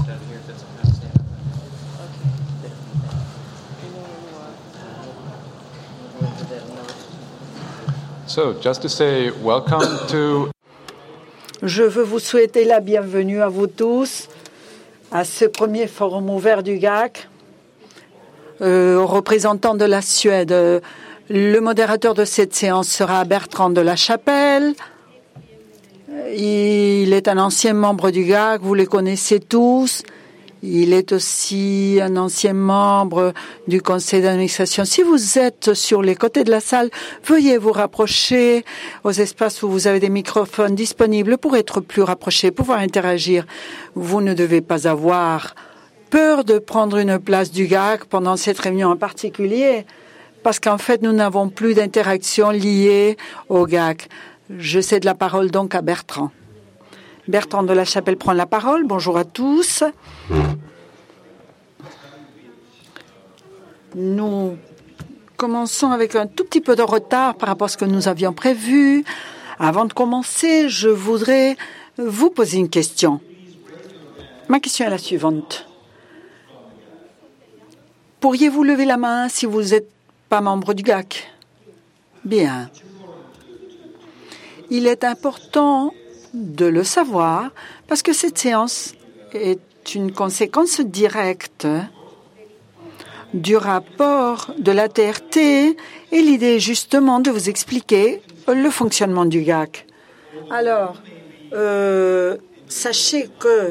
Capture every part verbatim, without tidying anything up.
So, just to say welcome to... Je veux vous souhaiter la bienvenue à vous tous à ce premier forum ouvert du G A C euh, aux représentants de la Suède. Le modérateur de cette séance sera Bertrand de la Chapelle. Il est un ancien membre du G A C, vous les connaissez tous. Il est aussi un ancien membre du conseil d'administration. Si vous êtes sur les côtés de la salle, veuillez vous rapprocher aux espaces où vous avez des microphones disponibles pour être plus rapprochés, pouvoir interagir. Vous ne devez pas avoir peur de prendre une place du G A C pendant cette réunion en particulier, parce qu'en fait, nous n'avons plus d'interaction liée au G A C. Je cède la parole donc à Bertrand. Bertrand de la Chapelle prend la parole. Bonjour à tous. Nous commençons avec un tout petit peu de retard par rapport à ce que nous avions prévu. Avant de commencer, je voudrais vous poser une question. Ma question est la suivante. Pourriez-vous lever la main si vous n'êtes pas membre du G A C? Bien. Il est important de le savoir parce que cette séance est une conséquence directe du rapport de la T R T et l'idée est justement de vous expliquer le fonctionnement du G A C. Alors, euh, sachez que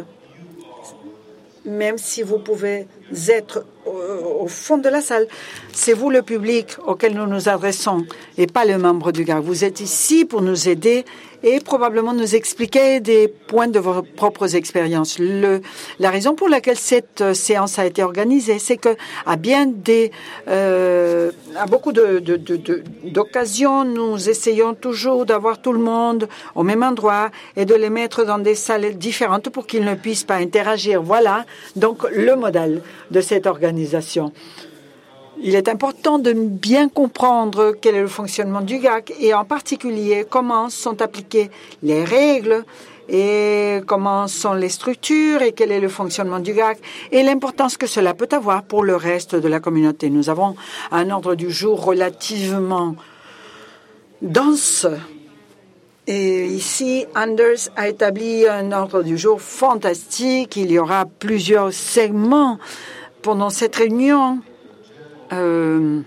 même si vous pouvez être au, au fond de la salle, c'est vous le public auquel nous nous adressons et pas le membre du G A C. Vous êtes ici pour nous aider et probablement nous expliquer des points de vos propres expériences. Le, la raison pour laquelle cette séance a été organisée, c'est que à bien des, euh, à beaucoup de, de, de, de, d'occasions, nous essayons toujours d'avoir tout le monde au même endroit et de les mettre dans des salles différentes pour qu'ils ne puissent pas interagir. Voilà donc le modèle de cette organisation. Il est important de bien comprendre quel est le fonctionnement du G A C et en particulier comment sont appliquées les règles et comment sont les structures et quel est le fonctionnement du G A C et l'importance que cela peut avoir pour le reste de la communauté. Nous avons un ordre du jour relativement dense. Et ici, Anders a établi un ordre du jour fantastique. Il y aura plusieurs segments pendant cette réunion. Euh,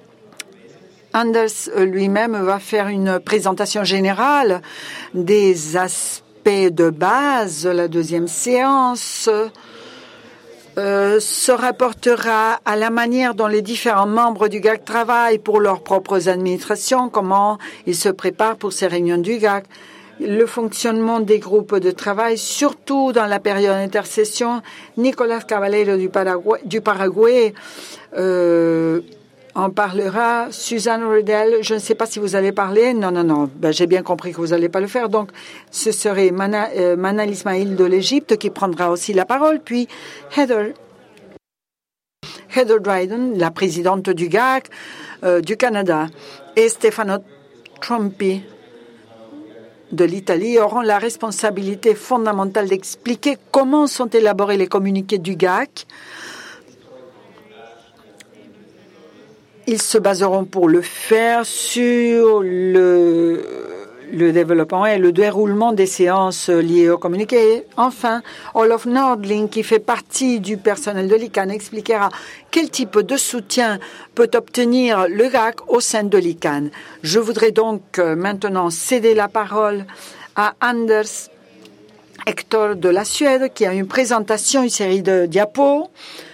Anders lui-même va faire une présentation générale des aspects de base. La deuxième séance euh, se rapportera à la manière dont les différents membres du G A C travaillent pour leurs propres administrations, comment ils se préparent pour ces réunions du G A C, le fonctionnement des groupes de travail, surtout dans la période d'intercession. Nicolas Cavallero du Paraguay, du Paraguay euh, en parlera. Suzanne Riddell, je ne sais pas si vous allez parler. Non, non, non. Ben, j'ai bien compris que vous n'allez pas le faire. Donc, ce serait Mana, euh, Manal Ismail de l'Égypte qui prendra aussi la parole. Puis Heather, Heather Dryden, la présidente du G A C euh, du Canada, et Stefano Trompi de l'Italie auront la responsabilité fondamentale d'expliquer comment sont élaborés les communiqués du G A C. Ils se baseront pour le faire sur le, le développement et le déroulement des séances liées aux communiqués. Enfin, Olof Nordling, qui fait partie du personnel de l'I C A N, expliquera quel type de soutien peut obtenir le G A C au sein de l'I C A N. Je voudrais donc maintenant céder la parole à Anders Hector de la Suède, qui a une présentation, une série de diapos,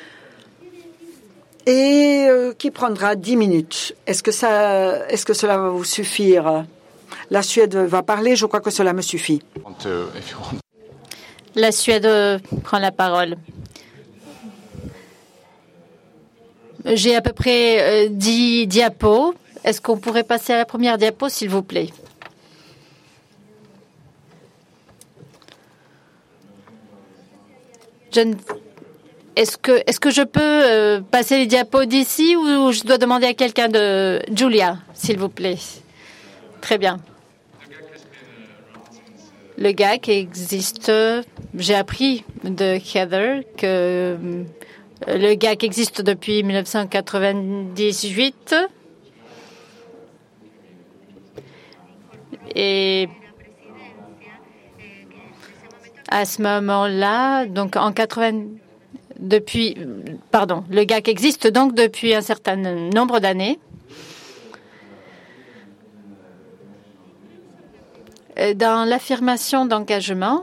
et euh, qui prendra dix minutes. Est-ce que ça, est-ce que cela va vous suffire? La Suède va parler, je crois que cela me suffit. La Suède prend la parole. J'ai à peu près euh, dix diapos. Est-ce qu'on pourrait passer à la première diapo, s'il vous plaît? Je ne... Est-ce que, est-ce que je peux euh, passer les diapos d'ici ou je dois demander à quelqu'un de... Julia, s'il vous plaît. Très bien. Le G A C existe j'ai appris de Heather que le G A C existe depuis mille neuf cent quatre-vingt-dix-huit et à ce moment-là, donc en quatre-vingts, depuis, pardon, le G A C existe donc depuis un certain nombre d'années. Dans l'affirmation d'engagement,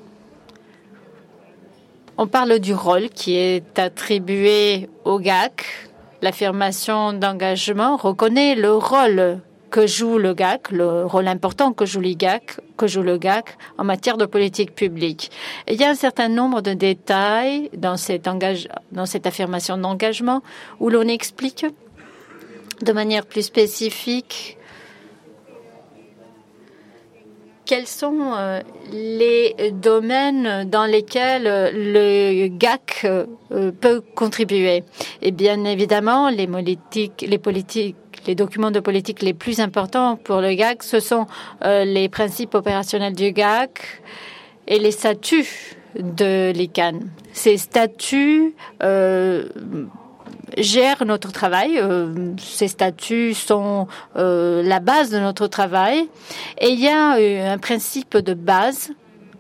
on parle du rôle qui est attribué au G A C. L'affirmation d'engagement reconnaît le rôle que joue le G A C, le rôle important que joue le G A C, que joue le G A C en matière de politique publique. Et il y a un certain nombre de détails dans cette, engage... dans cette affirmation d'engagement où l'on explique de manière plus spécifique quels sont euh, les domaines dans lesquels le G A C euh, peut contribuer. Et bien évidemment, les politiques, les politiques, les documents de politique les plus importants pour le G A C, ce sont euh, les principes opérationnels du G A C et les statuts de l'I C A N. Ces statuts euh, gèrent notre travail. Euh, ces statuts sont euh, la base de notre travail. Et il y a euh, un principe de base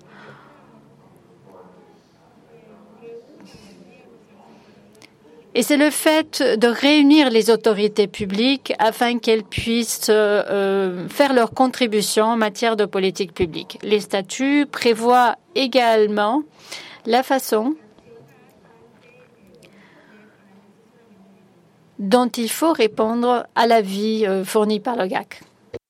et c'est le fait de réunir les autorités publiques afin qu'elles puissent euh, faire leur contribution en matière de politique publique. Les statuts prévoient également la façon dont il faut répondre à l'avis euh, fourni par le G A C.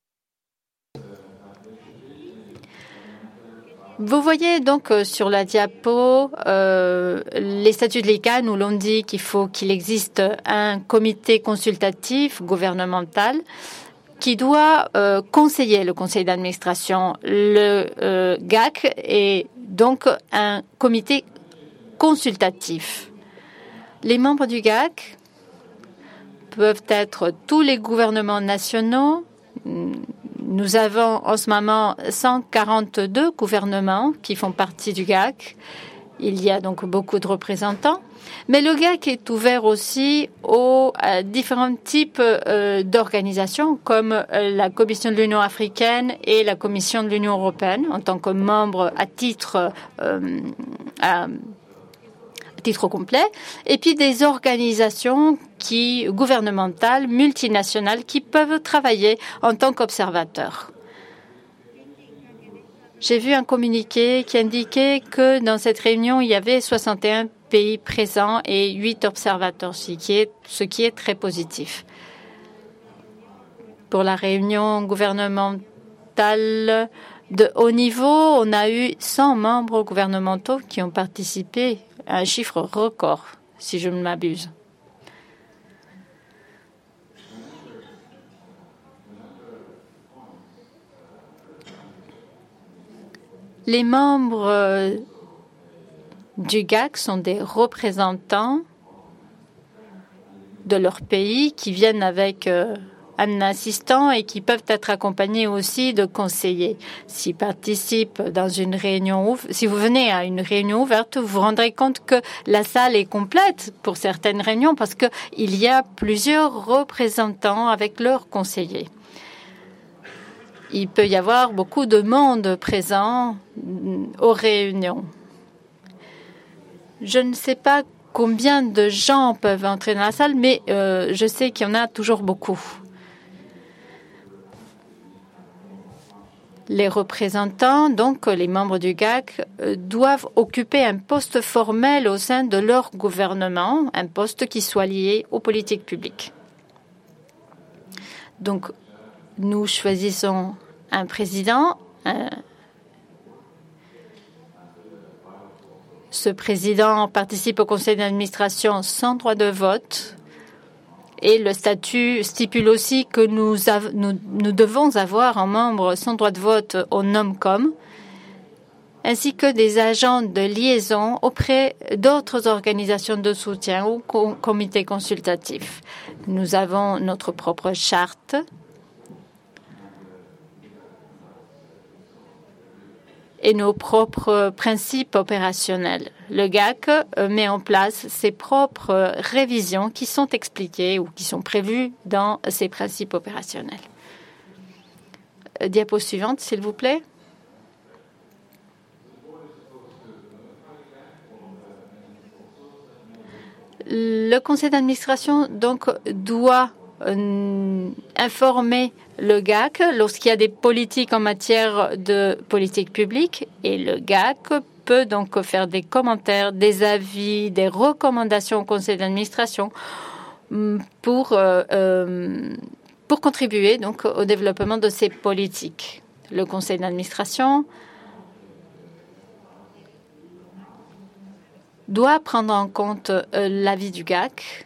Vous voyez donc euh, sur la diapo euh, les statuts de l'I C A N où l'on dit qu'il faut qu'il existe un comité consultatif gouvernemental qui doit euh, conseiller le conseil d'administration. Le euh, G A C est donc un comité consultatif. Les membres du G A C peuvent être tous les gouvernements nationaux. Nous avons en ce moment cent quarante-deux gouvernements qui font partie du G A C. Il y a donc beaucoup de représentants. Mais le G A C est ouvert aussi aux euh, différents types euh, d'organisations comme euh, la Commission de l'Union africaine et la Commission de l'Union européenne en tant que membres à titre euh, à, titre complet, et puis des organisations qui, gouvernementales, multinationales, qui peuvent travailler en tant qu'observateurs. J'ai vu un communiqué qui indiquait que dans cette réunion, il y avait soixante et un pays présents et huit observateurs, ce qui est, ce qui est très positif. Pour la réunion gouvernementale de haut niveau, on a eu cent membres gouvernementaux qui ont participé, un chiffre record, si je ne m'abuse. Les membres du G A C sont des représentants de leur pays qui viennent avec euh, un assistant et qui peuvent être accompagnés aussi de conseillers. S'ils participent dans une réunion, si vous venez à une réunion ouverte, vous vous rendrez compte que la salle est complète pour certaines réunions parce qu'il y a plusieurs représentants avec leurs conseillers. Il peut y avoir beaucoup de monde présent aux réunions. Je ne sais pas combien de gens peuvent entrer dans la salle, mais euh, je sais qu'il y en a toujours beaucoup. Les représentants, donc les membres du G A C, euh, doivent occuper un poste formel au sein de leur gouvernement, un poste qui soit lié aux politiques publiques. Donc, nous choisissons un président. Un... Ce président participe au conseil d'administration sans droit de vote. Et le statut stipule aussi que nous, av- nous, nous devons avoir un membre sans droit de vote au NOMCOM, ainsi que des agents de liaison auprès d'autres organisations de soutien ou com- comités consultatifs. Nous avons notre propre charte et nos propres principes opérationnels. Le G A C met en place ses propres révisions qui sont expliquées ou qui sont prévues dans ses principes opérationnels. Diapo suivante, s'il vous plaît. Le conseil d'administration donc doit euh, informer le G A C lorsqu'il y a des politiques en matière de politique publique, et le G A C peut donc faire des commentaires, des avis, des recommandations au conseil d'administration pour, euh, euh, pour contribuer donc au développement de ces politiques. Le conseil d'administration doit prendre en compte euh, l'avis du G A C,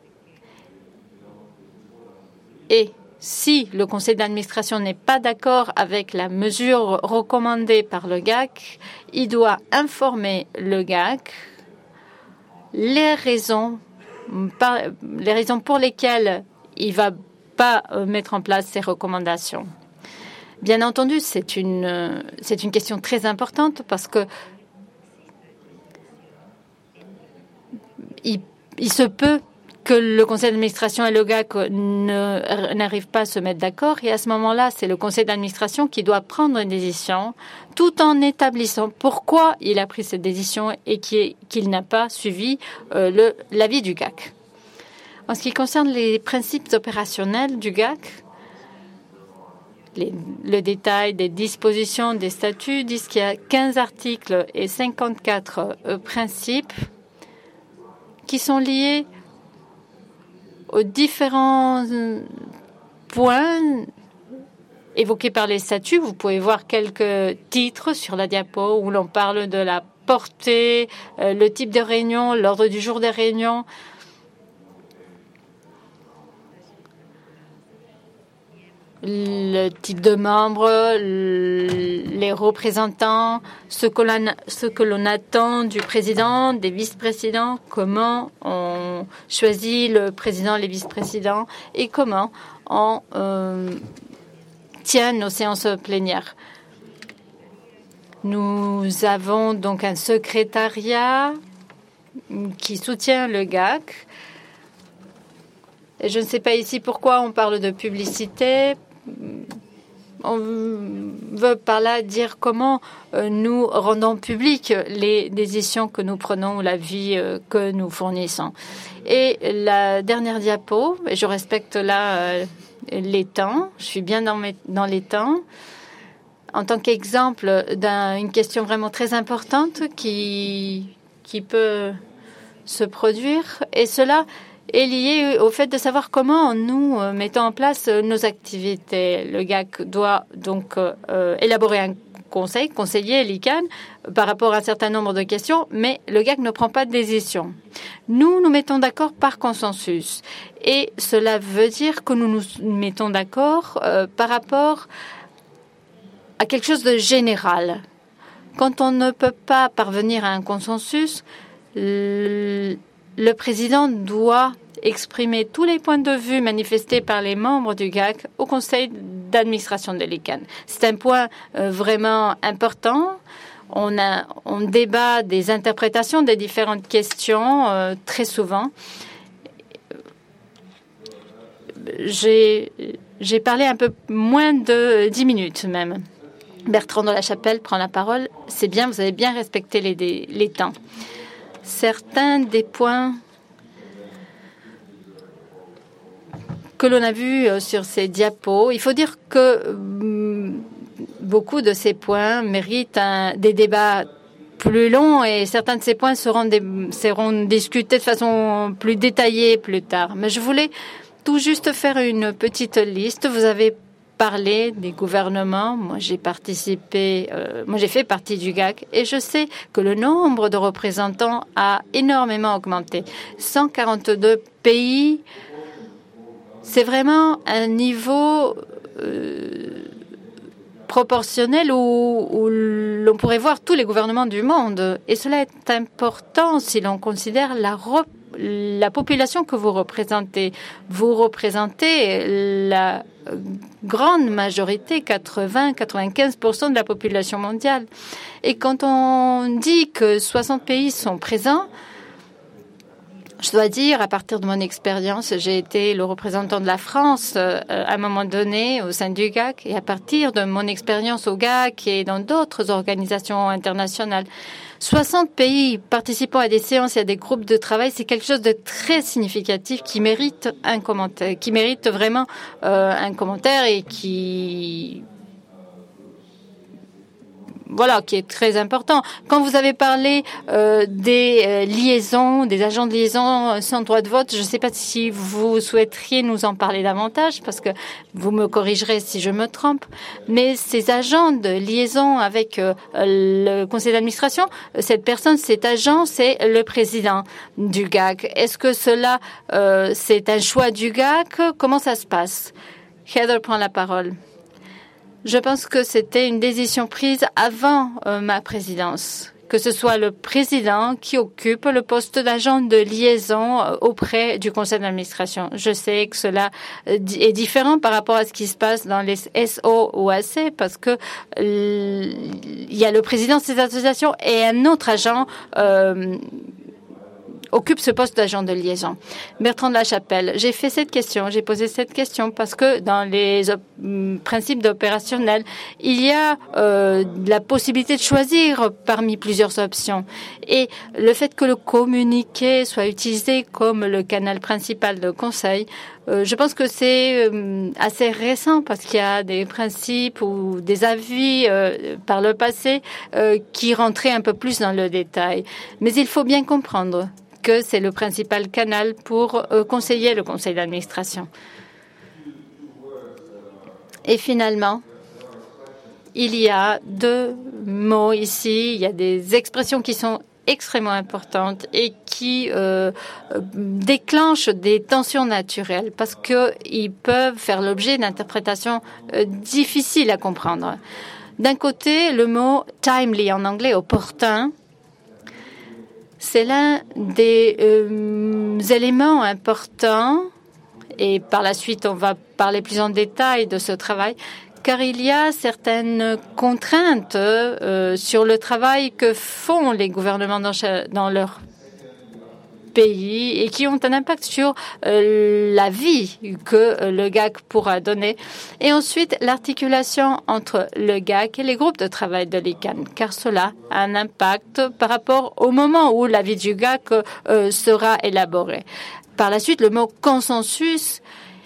et si le conseil d'administration n'est pas d'accord avec la mesure recommandée par le G A C, il doit informer le G A C les raisons, par, les raisons pour lesquelles il ne va pas mettre en place ces recommandations. Bien entendu, c'est une, c'est une question très importante parce que il, il se peut que le conseil d'administration et le G A C ne, n'arrivent pas à se mettre d'accord. Et à ce moment-là, c'est le conseil d'administration qui doit prendre une décision tout en établissant pourquoi il a pris cette décision et qu'il, qu'il n'a pas suivi euh, le, l'avis du G A C. En ce qui concerne les principes opérationnels du G A C, les, le détail des dispositions des statuts disent qu'il y a quinze articles et cinquante-quatre euh, principes qui sont liés aux différents points évoqués par les statuts. Vous pouvez voir quelques titres sur la diapo où l'on parle de la portée, euh, le type de réunion, l'ordre du jour des réunions. Le type de membres, les représentants, ce que l'on, ce que l'on attend du président, des vice-présidents, comment on choisit le président, les vice-présidents et comment on euh, tient nos séances plénières. Nous avons donc un secrétariat qui soutient le G A C. Et je ne sais pas ici pourquoi on parle de publicité. On veut par là dire comment nous rendons publiques les décisions que nous prenons ou l'avis que nous fournissons. Et la dernière diapo, et je respecte là les temps, je suis bien dans, mes, dans les temps, en tant qu'exemple d'une question vraiment très importante qui, qui peut se produire, et cela est lié au fait de savoir comment nous euh, mettons en place euh, nos activités. Le G A C doit donc euh, élaborer un conseil, conseiller l'I C A N euh, par rapport à un certain nombre de questions, mais le G A C ne prend pas de décision. Nous nous mettons d'accord par consensus, et cela veut dire que nous nous mettons d'accord euh, par rapport à quelque chose de général. Quand on ne peut pas parvenir à un consensus, le Le président doit exprimer tous les points de vue manifestés par les membres du G A C au conseil d'administration de l'I C A N. C'est un point euh, vraiment important. On, a, on débat des interprétations des différentes questions euh, très souvent. J'ai, j'ai parlé un peu moins de dix minutes même. Bertrand de la Chapelle prend la parole. C'est bien, vous avez bien respecté les, les temps. Certains des points que l'on a vus sur ces diapos, il faut dire que beaucoup de ces points méritent un, des débats plus longs, et certains de ces points seront, des, seront discutés de façon plus détaillée plus tard. Mais je voulais tout juste faire une petite liste. Vous avez parler des gouvernements. Moi, j'ai participé, euh, moi, j'ai fait partie du G A C, et je sais que le nombre de représentants a énormément augmenté. cent quarante-deux pays, c'est vraiment un niveau euh, proportionnel où, où l'on pourrait voir tous les gouvernements du monde. Et cela est important si l'on considère la, re, la population que vous représentez. Vous représentez la grande majorité, quatre-vingts à quatre-vingt-quinze pour cent de la population mondiale. Et quand on dit que soixante pays sont présents, je dois dire, à partir de mon expérience, j'ai été le représentant de la France euh, à un moment donné au sein du G A C, et à partir de mon expérience au G A C et dans d'autres organisations internationales, soixante pays participant à des séances et à des groupes de travail, c'est quelque chose de très significatif qui mérite un commentaire, qui mérite vraiment euh, un commentaire et qui... Voilà, qui est très important. Quand vous avez parlé euh, des euh, liaisons, des agents de liaison sans droit de vote, je ne sais pas si vous souhaiteriez nous en parler davantage, parce que vous me corrigerez si je me trompe, mais ces agents de liaison avec euh, le conseil d'administration, cette personne, cet agent, c'est le président du G A C. Est-ce que cela, euh, c'est un choix du G A C? Comment ça se passe? Heather prend la parole. Je pense que c'était une décision prise avant euh, ma présidence, que ce soit le président qui occupe le poste d'agent de liaison euh, auprès du conseil d'administration. Je sais que cela euh, est différent par rapport à ce qui se passe dans les S O ou A C, parce que euh, il y a le président de ces associations et un autre agent euh, occupe ce poste d'agent de liaison. Bertrand de la Chapelle, j'ai fait cette question, j'ai posé cette question parce que dans les principes d'opérationnel, il y a euh, la possibilité de choisir parmi plusieurs options. Et le fait que le communiqué soit utilisé comme le canal principal de conseil, euh, je pense que c'est euh, assez récent parce qu'il y a des principes ou des avis euh, par le passé euh, qui rentraient un peu plus dans le détail. Mais il faut bien comprendre que c'est le principal canal pour euh, conseiller le conseil d'administration. Et finalement, il y a deux mots ici, il y a des expressions qui sont extrêmement importantes et qui euh, déclenchent des tensions naturelles parce qu'ils peuvent faire l'objet d'interprétations euh, difficiles à comprendre. D'un côté, le mot « timely » en anglais, opportun, c'est l'un des euh, éléments importants, et par la suite on va parler plus en détail de ce travail, car il y a certaines contraintes euh, sur le travail que font les gouvernements dans, dans leur pays et qui ont un impact sur euh, la vie que euh, le G A C pourra donner. Et ensuite, l'articulation entre le G A C et les groupes de travail de l'I C A N, car cela a un impact par rapport au moment où la vie du G A C euh, sera élaborée. Par la suite, le mot consensus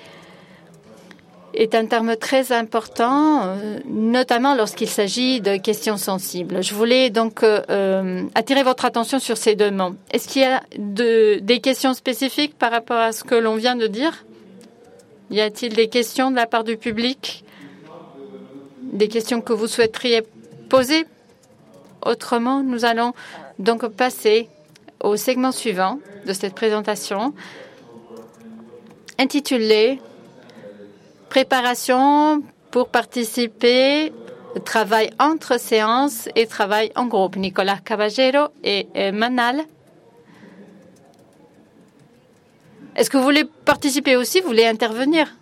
est un terme très important, euh, notamment lorsqu'il s'agit de questions sensibles. Je voulais donc euh, attirer votre attention sur ces deux mots. Est-ce qu'il y a de, des questions spécifiques par rapport à ce que l'on vient de dire? Y a-t-il des questions de la part du public? Des questions que vous souhaiteriez poser? Autrement, nous allons donc passer au segment suivant de cette présentation, intitulé Préparation pour participer, travail entre séances et travail en groupe. Nicolas Caballero et, et Manal. Est-ce que vous voulez participer aussi? Vous voulez intervenir?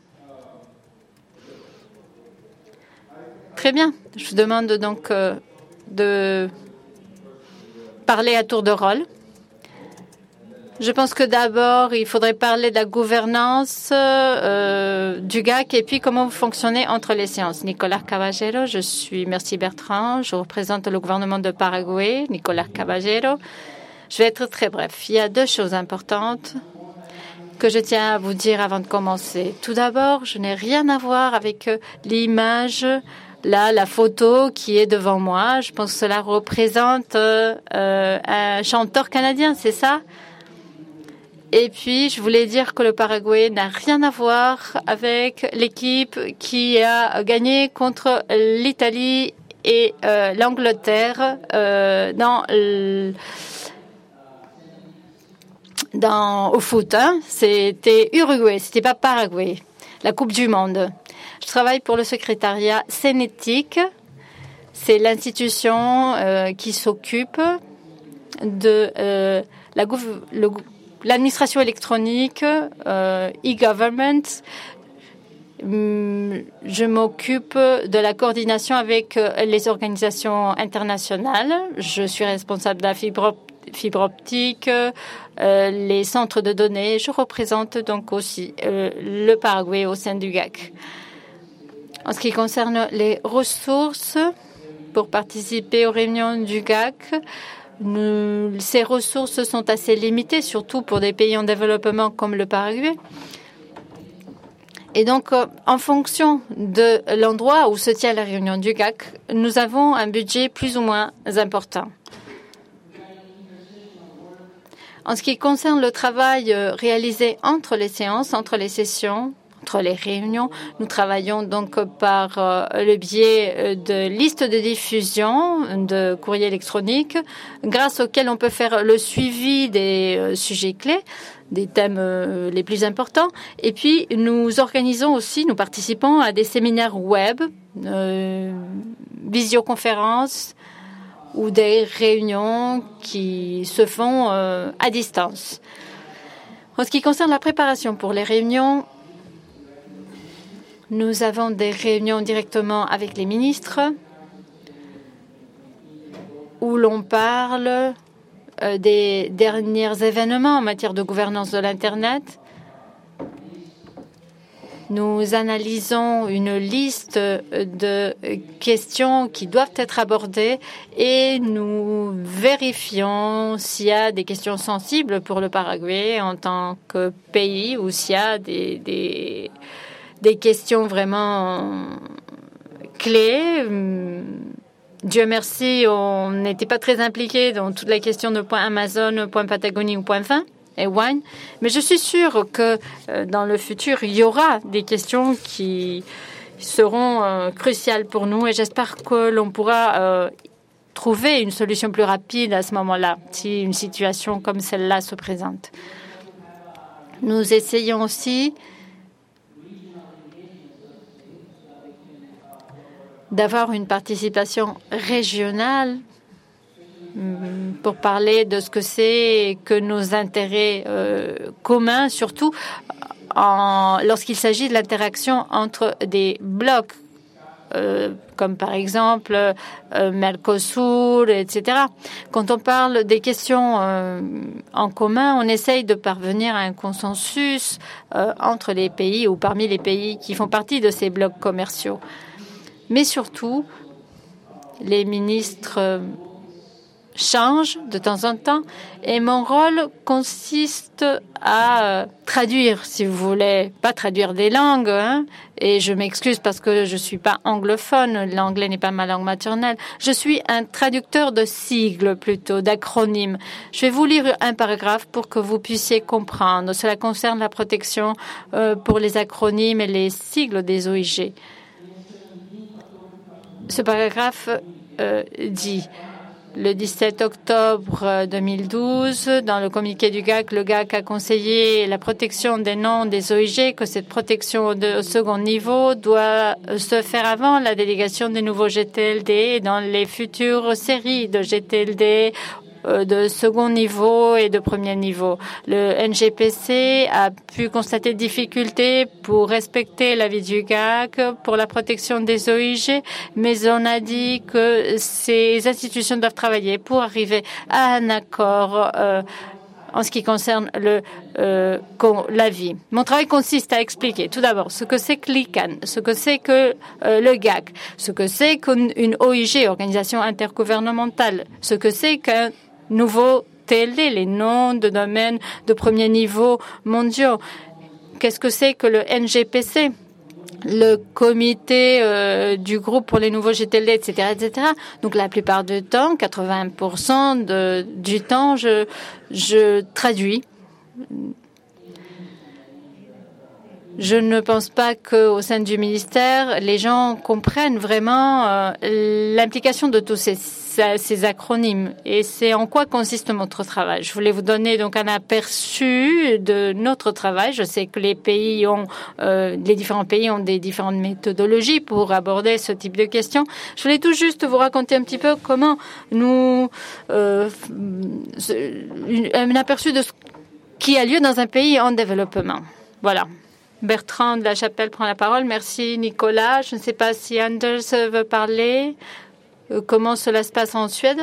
Très bien. Je vous demande donc euh, de parler à tour de rôle. Je pense que d'abord, il faudrait parler de la gouvernance euh, du G A C et puis comment vous fonctionnez entre les séances. Nicolas Caballero, je suis, merci Bertrand, je représente le gouvernement de Paraguay. Nicolas Caballero, je vais être très bref. Il y a deux choses importantes que je tiens à vous dire avant de commencer. Tout d'abord, je n'ai rien à voir avec l'image, là, la photo qui est devant moi. Je pense que cela représente euh, un chanteur canadien, c'est ça? Et puis, je voulais dire que le Paraguay n'a rien à voir avec l'équipe qui a gagné contre l'Italie et euh, l'Angleterre euh, dans, dans au foot. Hein. C'était Uruguay, c'était pas Paraguay. La Coupe du Monde. Je travaille pour le secrétariat Sénétique. C'est l'institution euh, qui s'occupe de euh, la gouv- le l'administration électronique, euh, e-government. Je m'occupe de la coordination avec les organisations internationales. Je suis responsable de la fibre, fibre optique, euh, les centres de données. Je représente donc aussi euh, le Paraguay au sein du G A C. En ce qui concerne les ressources pour participer aux réunions du G A C, nous, ces ressources sont assez limitées, surtout pour des pays en développement comme le Paraguay. Et donc, euh, en fonction de l'endroit où se tient la réunion du G A C, nous avons un budget plus ou moins important. En ce qui concerne le travail euh, réalisé entre les séances, entre les sessions, entre les réunions, nous travaillons donc par euh, le biais de listes de diffusion de courriers électroniques, grâce auxquels on peut faire le suivi des euh, sujets clés, des thèmes euh, les plus importants. Et puis, nous organisons aussi, nous participons à des séminaires web, euh, visioconférences ou des réunions qui se font euh, à distance. En ce qui concerne la préparation pour les réunions, nous avons des réunions directement avec les ministres où l'on parle des derniers événements en matière de gouvernance de l'Internet. Nous analysons une liste de questions qui doivent être abordées et nous vérifions s'il y a des questions sensibles pour le Paraguay en tant que pays ou s'il y a des, des, des questions vraiment clés. Dieu merci, on n'était pas très impliqués dans toute la question de point Amazon, point Patagonie ou point fin et wine. Mais je suis sûre que euh, dans le futur, il y aura des questions qui seront euh, cruciales pour nous et j'espère que l'on pourra euh, trouver une solution plus rapide à ce moment-là, si une situation comme celle-là se présente. Nous essayons aussi d'avoir une participation régionale pour parler de ce que c'est que nos intérêts euh, communs, surtout en, lorsqu'il s'agit de l'interaction entre des blocs, euh, comme par exemple euh, Mercosur, et cetera. Quand on parle des questions euh, en commun, on essaye de parvenir à un consensus euh, entre les pays ou parmi les pays qui font partie de ces blocs commerciaux. Mais surtout, les ministres changent de temps en temps et mon rôle consiste à traduire, si vous voulez, pas traduire des langues, hein, et je m'excuse parce que je suis pas anglophone, l'anglais n'est pas ma langue maternelle, je suis un traducteur de sigles plutôt, d'acronymes. Je vais vous lire un paragraphe pour que vous puissiez comprendre. Cela concerne la protection euh, pour les acronymes et les sigles des O I G. Ce paragraphe euh, dit le dix-sept octobre deux mille douze, dans le communiqué du G A C, le G A C a conseillé la protection des noms des O I G, que cette protection de second niveau doit se faire avant la délégation des nouveaux G T L D et dans les futures séries de G T L D de second niveau et de premier niveau. Le N G P C a pu constater des difficultés pour respecter l'avis du G A C pour la protection des O I G, mais on a dit que ces institutions doivent travailler pour arriver à un accord euh, en ce qui concerne le euh, l'avis. Mon travail consiste à expliquer tout d'abord ce que c'est que l'I C A N, ce que c'est que euh, le G A C, ce que c'est qu'une O I G, organisation intergouvernementale, ce que c'est qu'un nouveau T L D, les noms de domaines de premier niveau mondiaux. Qu'est-ce que c'est que le N G P C, le comité euh, du groupe pour les nouveaux G T L D, et cetera, et cetera. Donc la plupart du temps, quatre-vingts pour cent de, du temps, je, je traduis. Je ne pense pas qu'au sein du ministère, les gens comprennent vraiment euh, l'implication de tous ces, ces acronymes. Et c'est en quoi consiste notre travail. Je voulais vous donner donc un aperçu de notre travail. Je sais que les pays ont, euh, les différents pays ont des différentes méthodologies pour aborder ce type de questions. Je voulais tout juste vous raconter un petit peu comment nous, euh, un aperçu de ce qui a lieu dans un pays en développement. Voilà. Bertrand de la Chapelle prend la parole. Merci Nicolas. Je ne sais pas si Anders veut parler. Euh, comment cela se passe en Suède?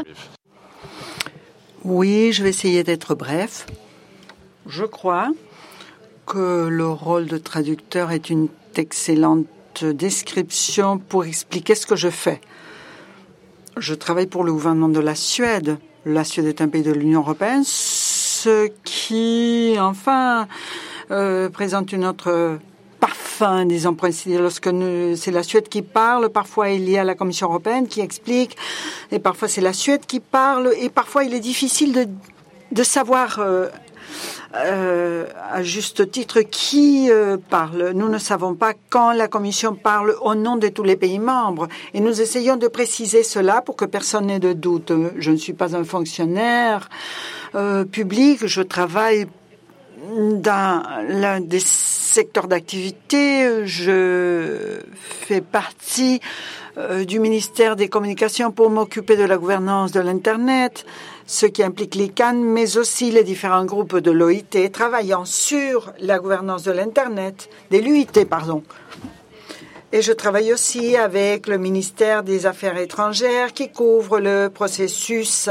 Oui, je vais essayer d'être bref. Je crois que le rôle de traducteur est une excellente description pour expliquer ce que je fais. Je travaille pour le gouvernement de la Suède. La Suède est un pays de l'Union européenne, ce qui, enfin, euh, présente une autre parfum, disons, pour ainsi dire. Lorsque c'est la Suède qui parle, parfois il y a la Commission européenne qui explique, et parfois c'est la Suède qui parle, et parfois il est difficile de, de savoir euh, euh, à juste titre qui euh, parle. Nous ne savons pas quand la Commission parle au nom de tous les pays membres, et nous essayons de préciser cela pour que personne n'ait de doute. Je ne suis pas un fonctionnaire euh, public, je travaille dans l'un des secteurs d'activité. Je fais partie euh, du ministère des Communications pour m'occuper de la gouvernance de l'Internet, ce qui implique l'I C A N, mais aussi les différents groupes de l'O I T travaillant sur la gouvernance de l'Internet, de l'U I T, pardon. Et je travaille aussi avec le ministère des Affaires étrangères qui couvre le processus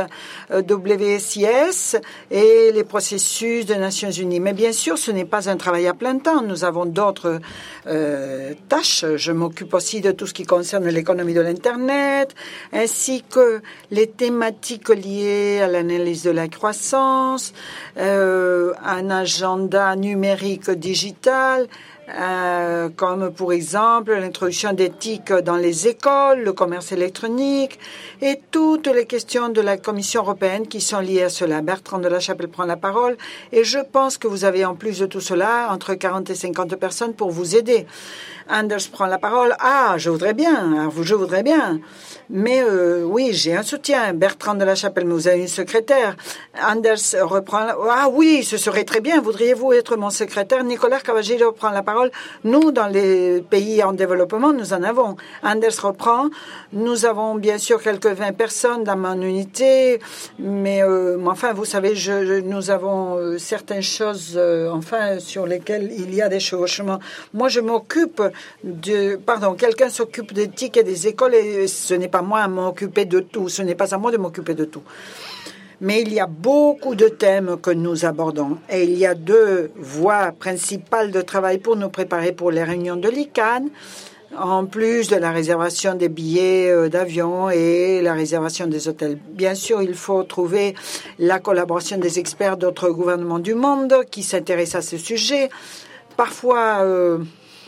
W S I S et les processus des Nations Unies. Mais bien sûr, ce n'est pas un travail à plein temps. Nous avons d'autres euh, tâches. Je m'occupe aussi de tout ce qui concerne l'économie de l'Internet, ainsi que les thématiques liées à l'analyse de la croissance, euh, un agenda numérique digital, Euh, comme pour exemple l'introduction d'éthique dans les écoles, le commerce électronique et toutes les questions de la Commission européenne qui sont liées à cela. Bertrand de la Chapelle prend la parole et je pense que vous avez en plus de tout cela entre quarante et cinquante personnes pour vous aider. Anders prend la parole. Ah, je voudrais bien, je voudrais bien. Mais euh, oui, j'ai un soutien. Bertrand de la Chapelle, mais vous avez une secrétaire. Anders reprend. La... Ah oui, ce serait très bien. Voudriez-vous être mon secrétaire? Nicolas Cavagiro prend la parole. Nous, dans les pays en développement, nous en avons. Anders reprend. Nous avons bien sûr quelques vingt personnes dans mon unité, mais euh, enfin, vous savez, je, je, nous avons euh, certaines choses, euh, enfin, sur lesquelles il y a des chevauchements. Moi, je m'occupe de, pardon, quelqu'un s'occupe d'éthique et des écoles, et ce n'est pas moi à m'occuper de tout. Ce n'est pas à moi de m'occuper de tout. Mais il y a beaucoup de thèmes que nous abordons et il y a deux voies principales de travail pour nous préparer pour les réunions de l'I C A N, en plus de la réservation des billets d'avion et la réservation des hôtels. Bien sûr, il faut trouver la collaboration des experts d'autres gouvernements du monde qui s'intéressent à ce sujet. Parfois, euh,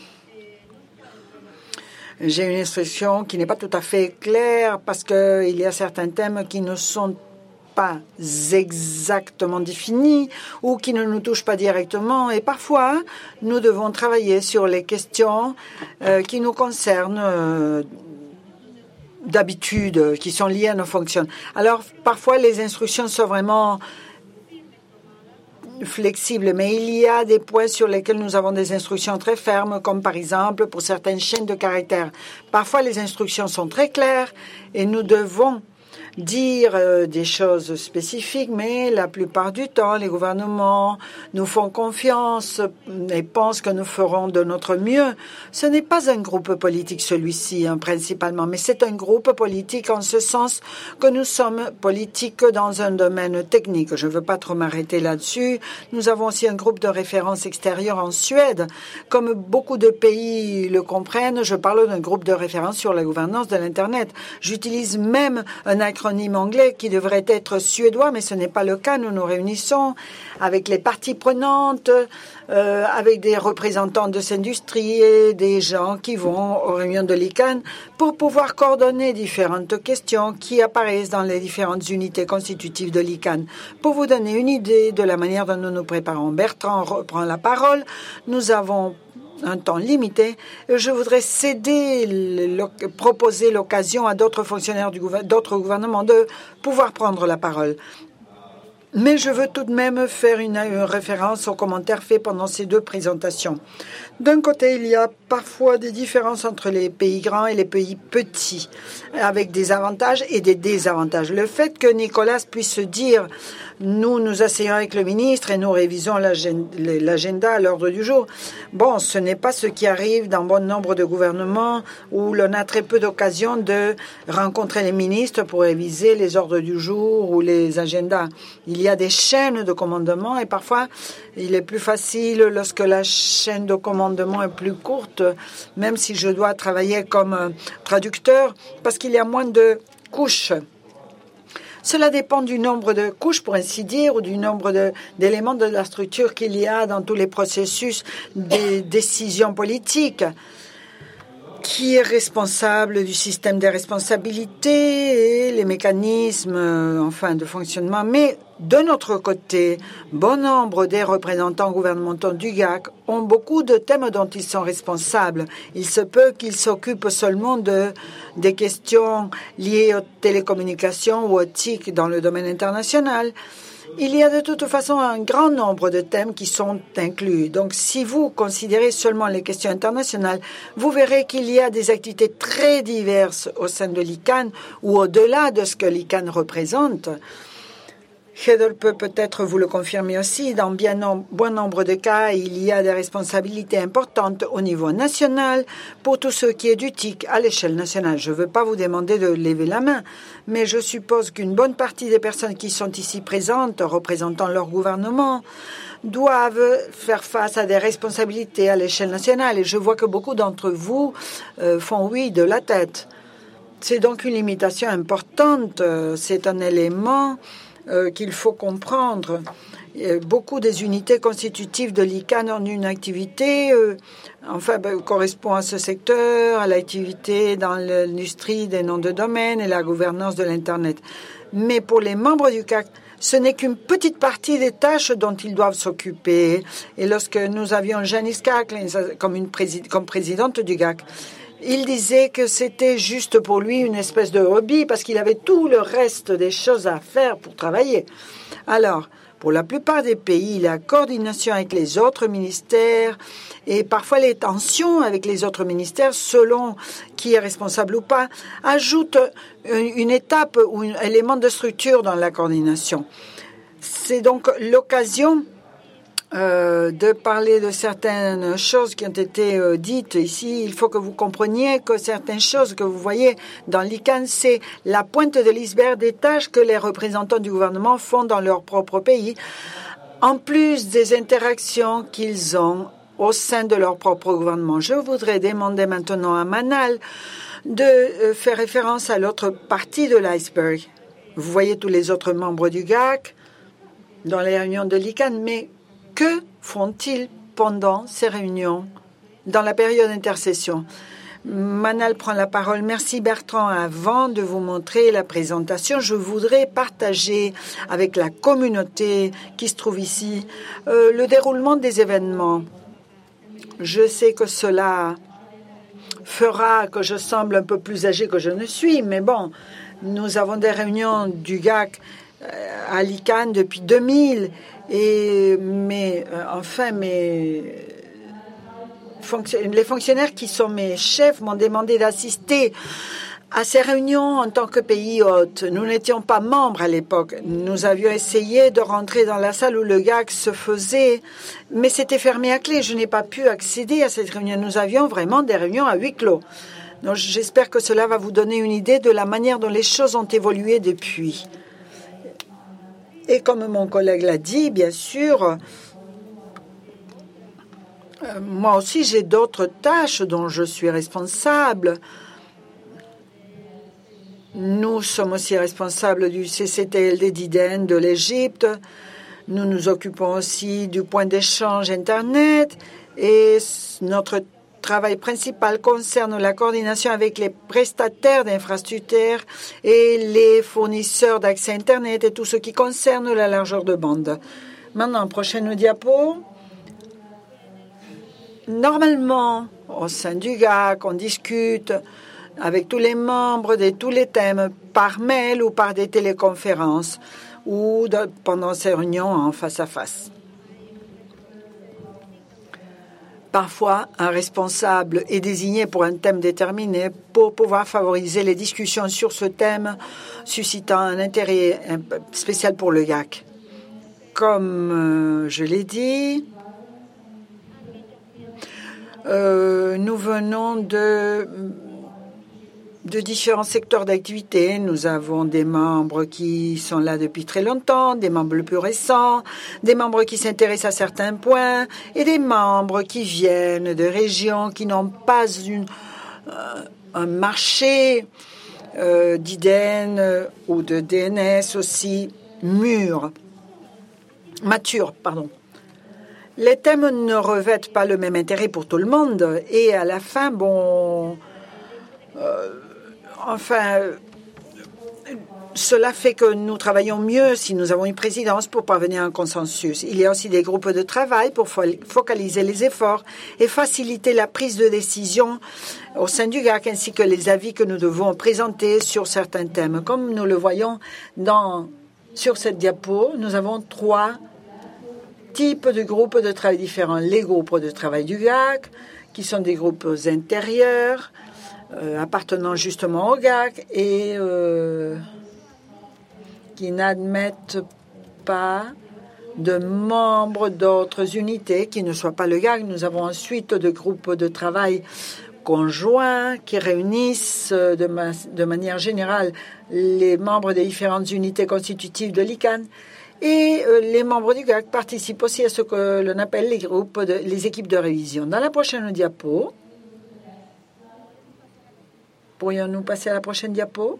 j'ai une instruction qui n'est pas tout à fait claire parce qu'il y a certains thèmes qui ne sont pas exactement définis ou qui ne nous touchent pas directement. Et parfois, nous devons travailler sur les questions euh, qui nous concernent euh, d'habitude, qui sont liées à nos fonctions. Alors, parfois, les instructions sont vraiment flexible, mais il y a des points sur lesquels nous avons des instructions très fermes, comme par exemple pour certaines chaînes de caractères. Parfois, les instructions sont très claires et nous devons dire euh, des choses spécifiques, mais la plupart du temps, les gouvernements nous font confiance et pensent que nous ferons de notre mieux. Ce n'est pas un groupe politique, celui-ci, hein, principalement, mais c'est un groupe politique en ce sens que nous sommes politiques dans un domaine technique. Je ne veux pas trop m'arrêter là-dessus. Nous avons aussi un groupe de référence extérieure en Suède. Comme beaucoup de pays le comprennent, je parle d'un groupe de référence sur la gouvernance de l'Internet. J'utilise même un acronyme anglais qui devrait être suédois, mais ce n'est pas le cas. Nous nous réunissons avec les parties prenantes, euh, avec des représentants de cette industrie et des gens qui vont aux réunions de l'I C A N pour pouvoir coordonner différentes questions qui apparaissent dans les différentes unités constitutives de l'I C A N. Pour vous donner une idée de la manière dont nous nous préparons, Bertrand reprend la parole. Nous avons un temps limité. Je voudrais céder, le, proposer l'occasion à d'autres fonctionnaires du gouver- d'autres gouvernements de pouvoir prendre la parole. Mais je veux tout de même faire une, une référence aux commentaires faits pendant ces deux présentations. D'un côté, il y a parfois des différences entre les pays grands et les pays petits, avec des avantages et des désavantages. Le fait que Nicolas puisse se dire « nous nous asseyons avec le ministre et nous révisons l'agenda à l'ordre du jour », bon, ce n'est pas ce qui arrive dans bon nombre de gouvernements où l'on a très peu d'occasion de rencontrer les ministres pour réviser les ordres du jour ou les agendas. Il y a des chaînes de commandement et parfois il est plus facile lorsque la chaîne de commandement est plus courte, même si je dois travailler comme traducteur, parce qu'il y a moins de couches. Cela dépend du nombre de couches, pour ainsi dire, ou du nombre d'éléments de, de la structure qu'il y a dans tous les processus des décisions politiques. Qui est responsable du système des responsabilités et les mécanismes euh, enfin, de fonctionnement. Mais de notre côté, bon nombre des représentants gouvernementaux du G A C ont beaucoup de thèmes dont ils sont responsables. Il se peut qu'ils s'occupent seulement de, des questions liées aux télécommunications ou aux T I C dans le domaine international. Il y a de toute façon un grand nombre de thèmes qui sont inclus. Donc, si vous considérez seulement les questions internationales, vous verrez qu'il y a des activités très diverses au sein de l'I C A N ou au-delà de ce que l'I C A N représente. Heather peut peut-être vous le confirmer aussi. Dans bien nom- bon nombre de cas, il y a des responsabilités importantes au niveau national pour tout ce qui est du T I C à l'échelle nationale. Je ne veux pas vous demander de lever la main, mais je suppose qu'une bonne partie des personnes qui sont ici présentes, représentant leur gouvernement, doivent faire face à des responsabilités à l'échelle nationale. Et je vois que beaucoup d'entre vous euh, font oui de la tête. C'est donc une limitation importante. C'est un élément Euh, qu'il faut comprendre. Euh, beaucoup des unités constitutives de l'I C A N ont une activité, euh, enfin, ben, correspond à ce secteur, à l'activité dans l'industrie des noms de domaine et la gouvernance de l'Internet. Mais pour les membres du C A C, ce n'est qu'une petite partie des tâches dont ils doivent s'occuper. Et lorsque nous avions Janice Caklin comme, une présid- comme présidente du G A C, il disait que c'était juste pour lui une espèce de hobby parce qu'il avait tout le reste des choses à faire pour travailler. Alors, pour la plupart des pays, la coordination avec les autres ministères et parfois les tensions avec les autres ministères, selon qui est responsable ou pas, ajoutent une étape ou un élément de structure dans la coordination. C'est donc l'occasion Euh, de parler de certaines choses qui ont été euh, dites ici. Il faut que vous compreniez que certaines choses que vous voyez dans l'I C A N, c'est la pointe de l'iceberg des tâches que les représentants du gouvernement font dans leur propre pays, en plus des interactions qu'ils ont au sein de leur propre gouvernement. Je voudrais demander maintenant à Manal de euh, faire référence à l'autre partie de l'iceberg. Vous voyez tous les autres membres du G A C dans les réunions de l'I C A N, mais que font-ils pendant ces réunions, dans la période d'intercession? Manal prend la parole. Merci Bertrand. Avant de vous montrer la présentation, je voudrais partager avec la communauté qui se trouve ici euh, le déroulement des événements. Je sais que cela fera que je semble un peu plus âgé que je ne suis, mais bon, nous avons des réunions du G A C à l'I C A N depuis deux mille. Et mais euh, enfin, mes fonction- les fonctionnaires qui sont mes chefs m'ont demandé d'assister à ces réunions en tant que pays hôte. Nous n'étions pas membres à l'époque. Nous avions essayé de rentrer dans la salle où le G A C se faisait, mais c'était fermé à clé. Je n'ai pas pu accéder à cette réunion. Nous avions vraiment des réunions à huis clos. Donc, j'espère que cela va vous donner une idée de la manière dont les choses ont évolué depuis. Et comme mon collègue l'a dit, bien sûr, euh, moi aussi j'ai d'autres tâches dont je suis responsable. Nous sommes aussi responsables du C C T L D d'Iden de l'Égypte. Nous nous occupons aussi du point d'échange Internet et notre travail principal concerne la coordination avec les prestataires d'infrastructures et les fournisseurs d'accès Internet et tout ce qui concerne la largeur de bande. Maintenant, prochaine diapo. Normalement, au sein du G A C, on discute avec tous les membres de tous les thèmes par mail ou par des téléconférences ou de, pendant ces réunions en face à face. Parfois, un responsable est désigné pour un thème déterminé pour pouvoir favoriser les discussions sur ce thème, suscitant un intérêt spécial pour le G A C. Comme euh, je l'ai dit, euh, nous venons de, de différents secteurs d'activité. Nous avons des membres qui sont là depuis très longtemps, des membres plus récents, des membres qui s'intéressent à certains points et des membres qui viennent de régions qui n'ont pas une, euh, un marché euh, d'I D N euh, ou de D N S aussi mûr. Mature, pardon. Les thèmes ne revêtent pas le même intérêt pour tout le monde et à la fin, bon, euh, enfin, cela fait que nous travaillons mieux si nous avons une présidence pour parvenir à un consensus. Il y a aussi des groupes de travail pour focaliser les efforts et faciliter la prise de décision au sein du G A C ainsi que les avis que nous devons présenter sur certains thèmes. Comme nous le voyons dans Sur cette diapo, nous avons trois types de groupes de travail différents. Les groupes de travail du G A C, qui sont des groupes intérieurs, euh, appartenant justement au G A C et euh, qui n'admettent pas de membres d'autres unités qui ne soient pas le G A C. Nous avons ensuite des groupes de travail conjoints qui réunissent de, ma de manière générale les membres des différentes unités constitutives de l'I C A N et euh, les membres du G A C participent aussi à ce que l'on appelle les groupes, de, les équipes de révision. Dans la prochaine diapo, pourrions-nous passer à la prochaine diapo?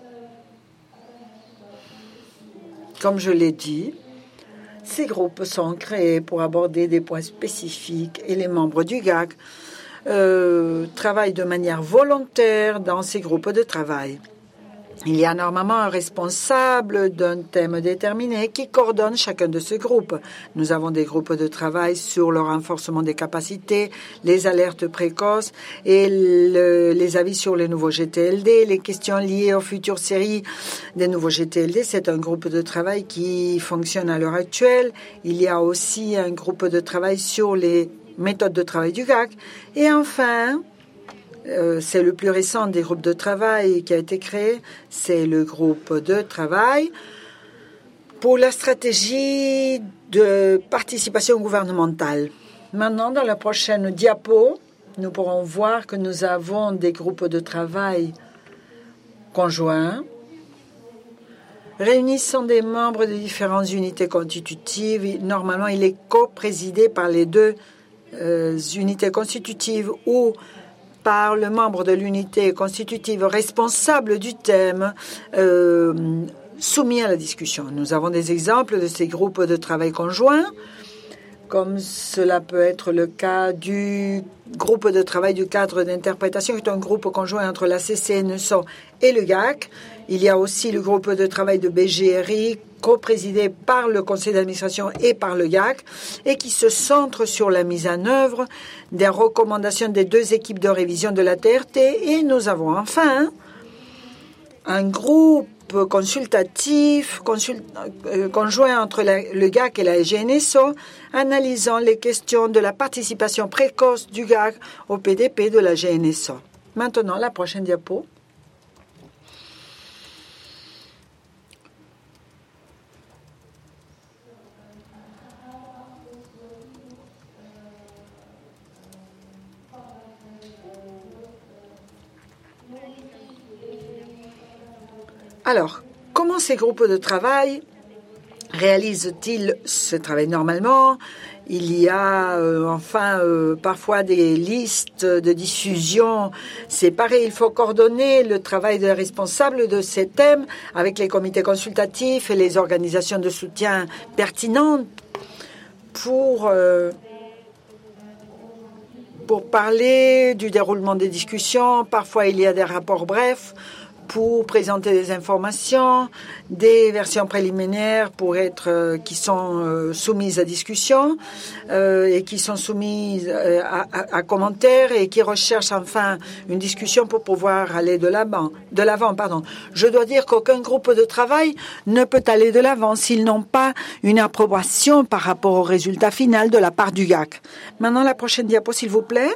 Comme je l'ai dit, ces groupes sont créés pour aborder des points spécifiques et les membres du G A C Euh, travaillent de manière volontaire dans ces groupes de travail. Il y a normalement un responsable d'un thème déterminé qui coordonne chacun de ces groupes. Nous avons des groupes de travail sur le renforcement des capacités, les alertes précoces et le, les avis sur les nouveaux G T L D, les questions liées aux futures séries des nouveaux G T L D. C'est un groupe de travail qui fonctionne à l'heure actuelle. Il y a aussi un groupe de travail sur les méthode de travail du G A C. Et enfin, euh, c'est le plus récent des groupes de travail qui a été créé, c'est le groupe de travail pour la stratégie de participation gouvernementale. Maintenant, dans la prochaine diapo, nous pourrons voir que nous avons des groupes de travail conjoints réunissant des membres de différentes unités constitutives. Normalement, il est co-présidé par les deux Euh, unités constitutives ou par le membre de l'unité constitutive responsable du thème euh, soumis à la discussion. Nous avons des exemples de ces groupes de travail conjoints, comme cela peut être le cas du groupe de travail du cadre d'interprétation, qui est un groupe conjoint entre la C C N S O et le G A C. Il y a aussi le groupe de travail de B G R I, co-présidé par le conseil d'administration et par le G A C, et qui se centre sur la mise en œuvre des recommandations des deux équipes de révision de la T R T. Et nous avons enfin un groupe consultatif consult, euh, conjoint entre la, le G A C et la G N S O, analysant les questions de la participation précoce du G A C au P D P de la G N S O. Maintenant, la prochaine diapo. Alors, comment ces groupes de travail réalisent-ils ce travail normalement? Il y a euh, enfin euh, parfois des listes de diffusion séparées. Il faut coordonner le travail des responsables de ces thèmes avec les comités consultatifs et les organisations de soutien pertinentes pour, euh, pour parler du déroulement des discussions. Parfois, il y a des rapports brefs pour présenter des informations, des versions préliminaires pour être euh, qui sont euh, soumises à discussion euh, et qui sont soumises euh, à, à, à commentaires et qui recherchent enfin une discussion pour pouvoir aller de l'avant. De l'avant, pardon. Je dois dire qu'aucun groupe de travail ne peut aller de l'avant s'ils n'ont pas une approbation par rapport au résultat final de la part du G A C. Maintenant, la prochaine diapo, s'il vous plaît.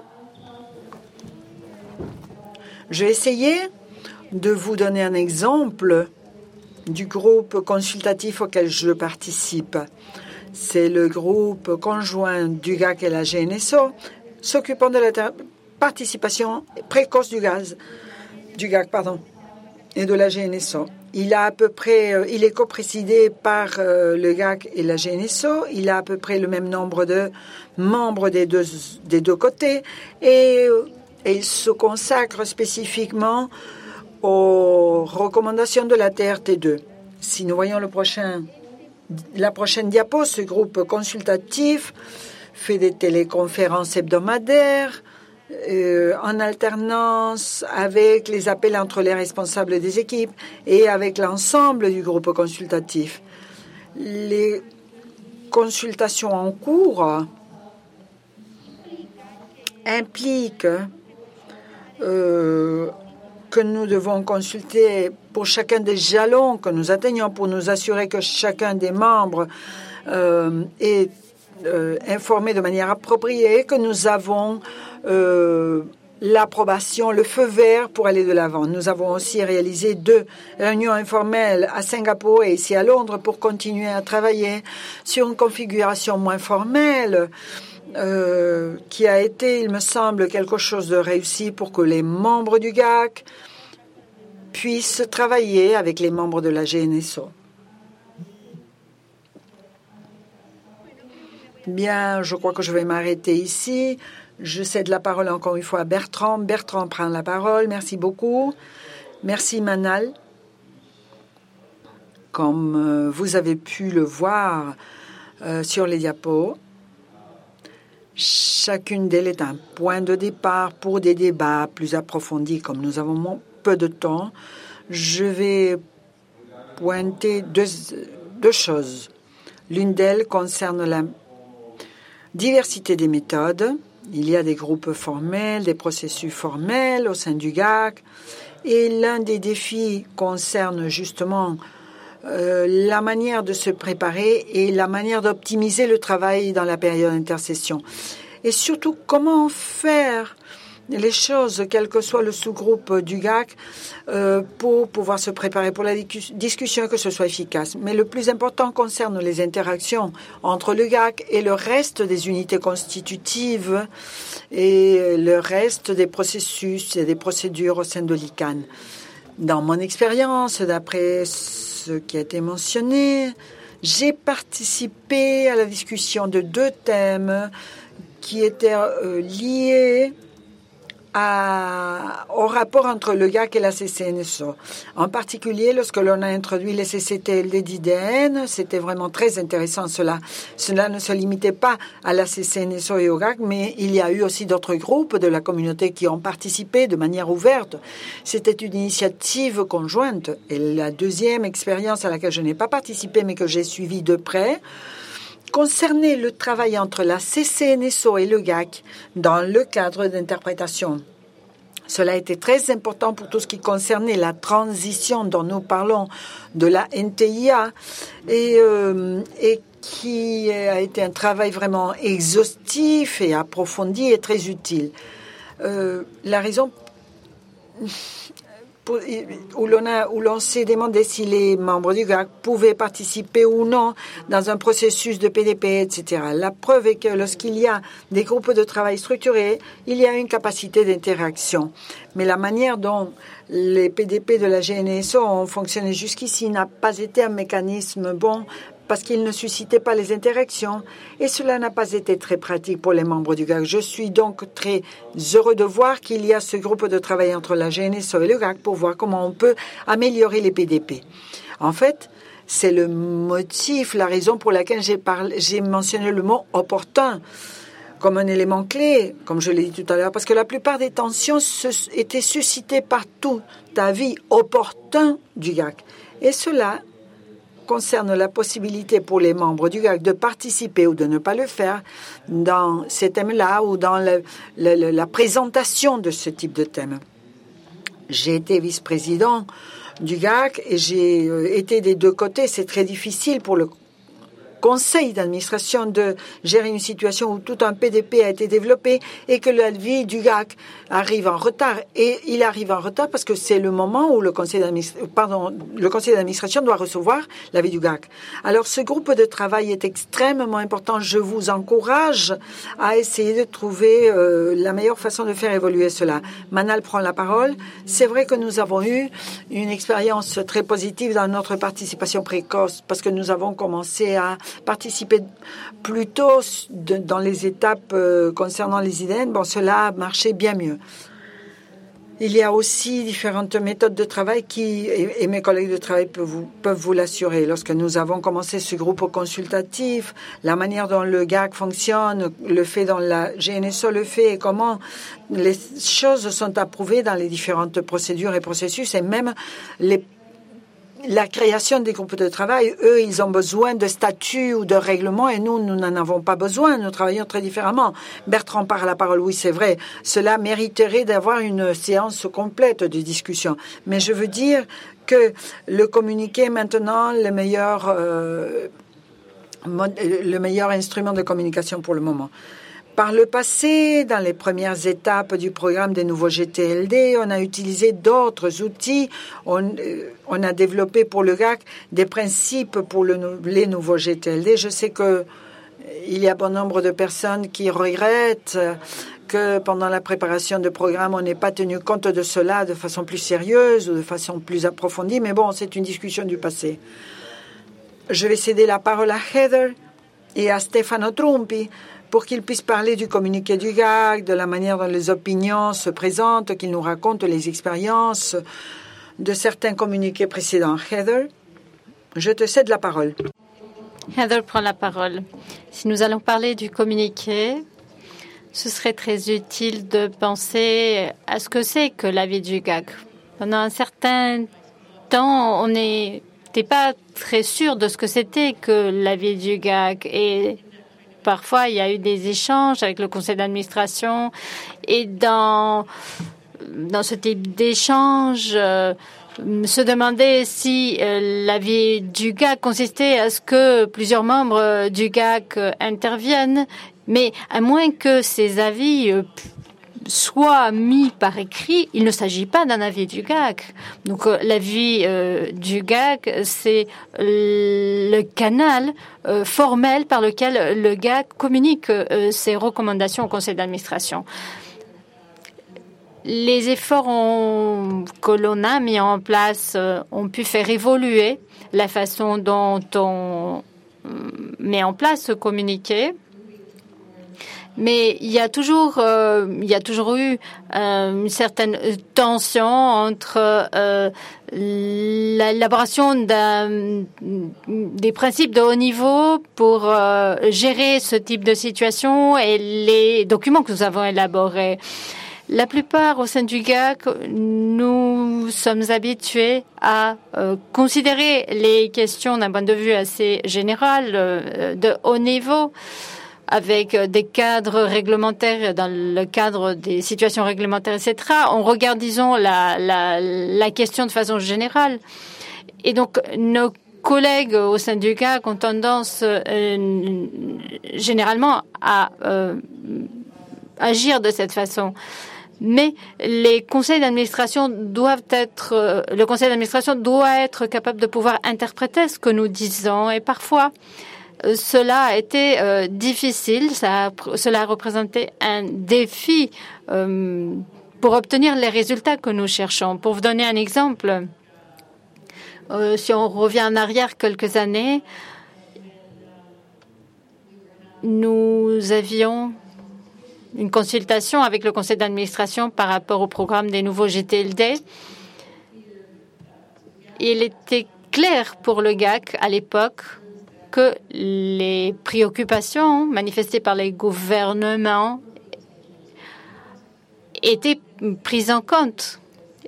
Je vais essayer de vous donner un exemple du groupe consultatif auquel je participe. C'est le groupe conjoint du G A C et la G N S O s'occupant de la participation précoce du gaz, du G A C, pardon, et de la G N S O. Il a à peu près, euh, il est coprésidé par euh, le G A C et la G N S O. Il a à peu près le même nombre de membres des deux, des deux côtés et, et il se consacre spécifiquement aux recommandations de la T R T deux. Si nous voyons le prochain, la prochaine diapo, ce groupe consultatif fait des téléconférences hebdomadaires euh, en alternance avec les appels entre les responsables des équipes et avec l'ensemble du groupe consultatif. Les consultations en cours impliquent euh, que nous devons consulter pour chacun des jalons que nous atteignons pour nous assurer que chacun des membres euh, est euh, informé de manière appropriée, que nous avons euh, l'approbation, le feu vert pour aller de l'avant. Nous avons aussi réalisé deux réunions informelles à Singapour et ici à Londres pour continuer à travailler sur une configuration moins formelle euh, qui a été, il me semble, quelque chose de réussi pour que les membres du G A C puissent travailler avec les membres de la G N S O. Bien, je crois que je vais m'arrêter ici. Je cède la parole encore une fois à Bertrand. Bertrand prend la parole. Merci beaucoup. Merci Manal. Comme euh, vous avez pu le voir euh, sur les diapos, chacune d'elles est un point de départ pour des débats plus approfondis. Comme nous avons peu de temps, je vais pointer deux, deux choses. L'une d'elles concerne la diversité des méthodes. Il y a des groupes formels, des processus formels au sein du G A C. Et l'un des défis concerne justement euh, la manière de se préparer et la manière d'optimiser le travail dans la période d'intercession. Et surtout, comment faire les choses, quel que soit le sous-groupe du G A C, euh, pour pouvoir se préparer pour la discussion, que ce soit efficace. Mais le plus important concerne les interactions entre le G A C et le reste des unités constitutives et le reste des processus et des procédures au sein de l'I C A N. Dans mon expérience, d'après ce qui a été mentionné, j'ai participé à la discussion de deux thèmes qui étaient euh, liés À, au rapport entre le G A C et la C C N S O. En particulier, lorsque l'on a introduit les C C T L D d'I D N, c'était vraiment très intéressant cela. Cela ne se limitait pas à la C C N S O et au G A C, mais il y a eu aussi d'autres groupes de la communauté qui ont participé de manière ouverte. C'était une initiative conjointe. Et la deuxième expérience à laquelle je n'ai pas participé, mais que j'ai suivie de près, concernait le travail entre la C C N S O et le G A C dans le cadre d'interprétation. Cela a été très important pour tout ce qui concernait la transition dont nous parlons de la N T I A et, euh, et qui a été un travail vraiment exhaustif et approfondi et très utile. Euh, la raison Pour, où l'on a, où l'on s'est demandé si les membres du G A C pouvaient participer ou non dans un processus de P D P, et cetera. La preuve est que lorsqu'il y a des groupes de travail structurés, il y a une capacité d'interaction. Mais la manière dont les P D P de la G N S O ont fonctionné jusqu'ici n'a pas été un mécanisme bon parce qu'il ne suscitait pas les interactions et cela n'a pas été très pratique pour les membres du G A C. Je suis donc très heureux de voir qu'il y a ce groupe de travail entre la G N S O et le G A C pour voir comment on peut améliorer les P D P. En fait, c'est le motif, la raison pour laquelle j'ai, parlé, j'ai mentionné le mot opportun. comme un élément clé, comme je l'ai dit tout à l'heure, parce que la plupart des tensions se, étaient suscitées par tout avis opportun du G A C. Et cela concerne la possibilité pour les membres du G A C de participer ou de ne pas le faire dans ces thèmes-là ou dans le, le, le, la présentation de ce type de thème. J'ai été vice-président du G A C et j'ai été des deux côtés. C'est très difficile pour le conseil d'administration de gérer une situation où tout un P D P a été développé et que la vie du G A C arrive en retard. Et il arrive en retard parce que c'est le moment où le conseil d'administration, pardon, le conseil d'administration doit recevoir l'avis du G A C. Alors, ce groupe de travail est extrêmement important. Je vous encourage à essayer de trouver euh, la meilleure façon de faire évoluer cela. Manal prend la parole. C'est vrai que nous avons eu une expérience très positive dans notre participation précoce parce que nous avons commencé à participer plus tôt de, dans les étapes euh, concernant les I D N. Bon, cela a marché bien mieux. Il y a aussi différentes méthodes de travail qui, et, et mes collègues de travail peuvent vous, peuvent vous l'assurer. Lorsque nous avons commencé ce groupe consultatif, la manière dont le G A C fonctionne, le fait dont la G N S O le fait et comment les choses sont approuvées dans les différentes procédures et processus et même les la création des groupes de travail, eux, ils ont besoin de statuts ou de règlements et nous, nous n'en avons pas besoin. Nous travaillons très différemment. Bertrand parle la parole. Oui, c'est vrai. Cela mériterait d'avoir une séance complète de discussion. Mais je veux dire que le communiqué est maintenant le meilleur, euh, le meilleur instrument de communication pour le moment. Par le passé, dans les premières étapes du programme des nouveaux G T L D, on a utilisé d'autres outils. On, on a développé pour le G A C des principes pour le, les nouveaux G T L D. Je sais que il y a bon nombre de personnes qui regrettent que pendant la préparation de programme, on n'ait pas tenu compte de cela de façon plus sérieuse ou de façon plus approfondie. Mais bon, c'est une discussion du passé. Je vais céder la parole à Heather et à Stefano Trumpi pour qu'ils puissent parler du communiqué du G A C, de la manière dont les opinions se présentent, qu'ils nous racontent les expériences de certains communiqués précédents. Heather, je te cède la parole. Heather prend la parole. Si nous allons parler du communiqué, ce serait très utile de penser à ce que c'est que la vie du G A C. Pendant un certain temps, on n'était pas très sûr de ce que c'était que la vie du G A C et parfois, il y a eu des échanges avec le conseil d'administration et dans, dans ce type d'échange, euh, se demander si euh, la vie du G A C consistait à ce que plusieurs membres du G A C interviennent, mais à moins que ces avis euh, soit mis par écrit, il ne s'agit pas d'un avis du G A C. Donc, euh, l'avis euh, du G A C, c'est le canal euh, formel par lequel le G A C communique euh, ses recommandations au conseil d'administration. Les efforts ont, que l'on a mis en place euh, ont pu faire évoluer la façon dont on euh, met en place ce communiqué. Mais il y a toujours, euh, il y a toujours eu euh, une certaine tension entre euh, l'élaboration d'un, des principes de haut niveau pour euh, gérer ce type de situation et les documents que nous avons élaborés. La plupart au sein du G A C, nous sommes habitués à euh, considérer les questions d'un point de vue assez général, euh, de haut niveau, avec des cadres réglementaires, dans le cadre des situations réglementaires, et cetera. On regarde, disons, la, la, la question de façon générale. Et donc, nos collègues au sein du G A C ont tendance euh, généralement à euh, agir de cette façon. Mais les conseils d'administration doivent être, euh, le conseil d'administration doit être capable de pouvoir interpréter ce que nous disons. Et parfois, cela a été euh, difficile, ça a, cela a représenté un défi euh, pour obtenir les résultats que nous cherchons. Pour vous donner un exemple, euh, si on revient en arrière quelques années, nous avions une consultation avec le conseil d'administration par rapport au programme des nouveaux G T L D. Il était clair pour le G A C à l'époque que les préoccupations manifestées par les gouvernements étaient prises en compte.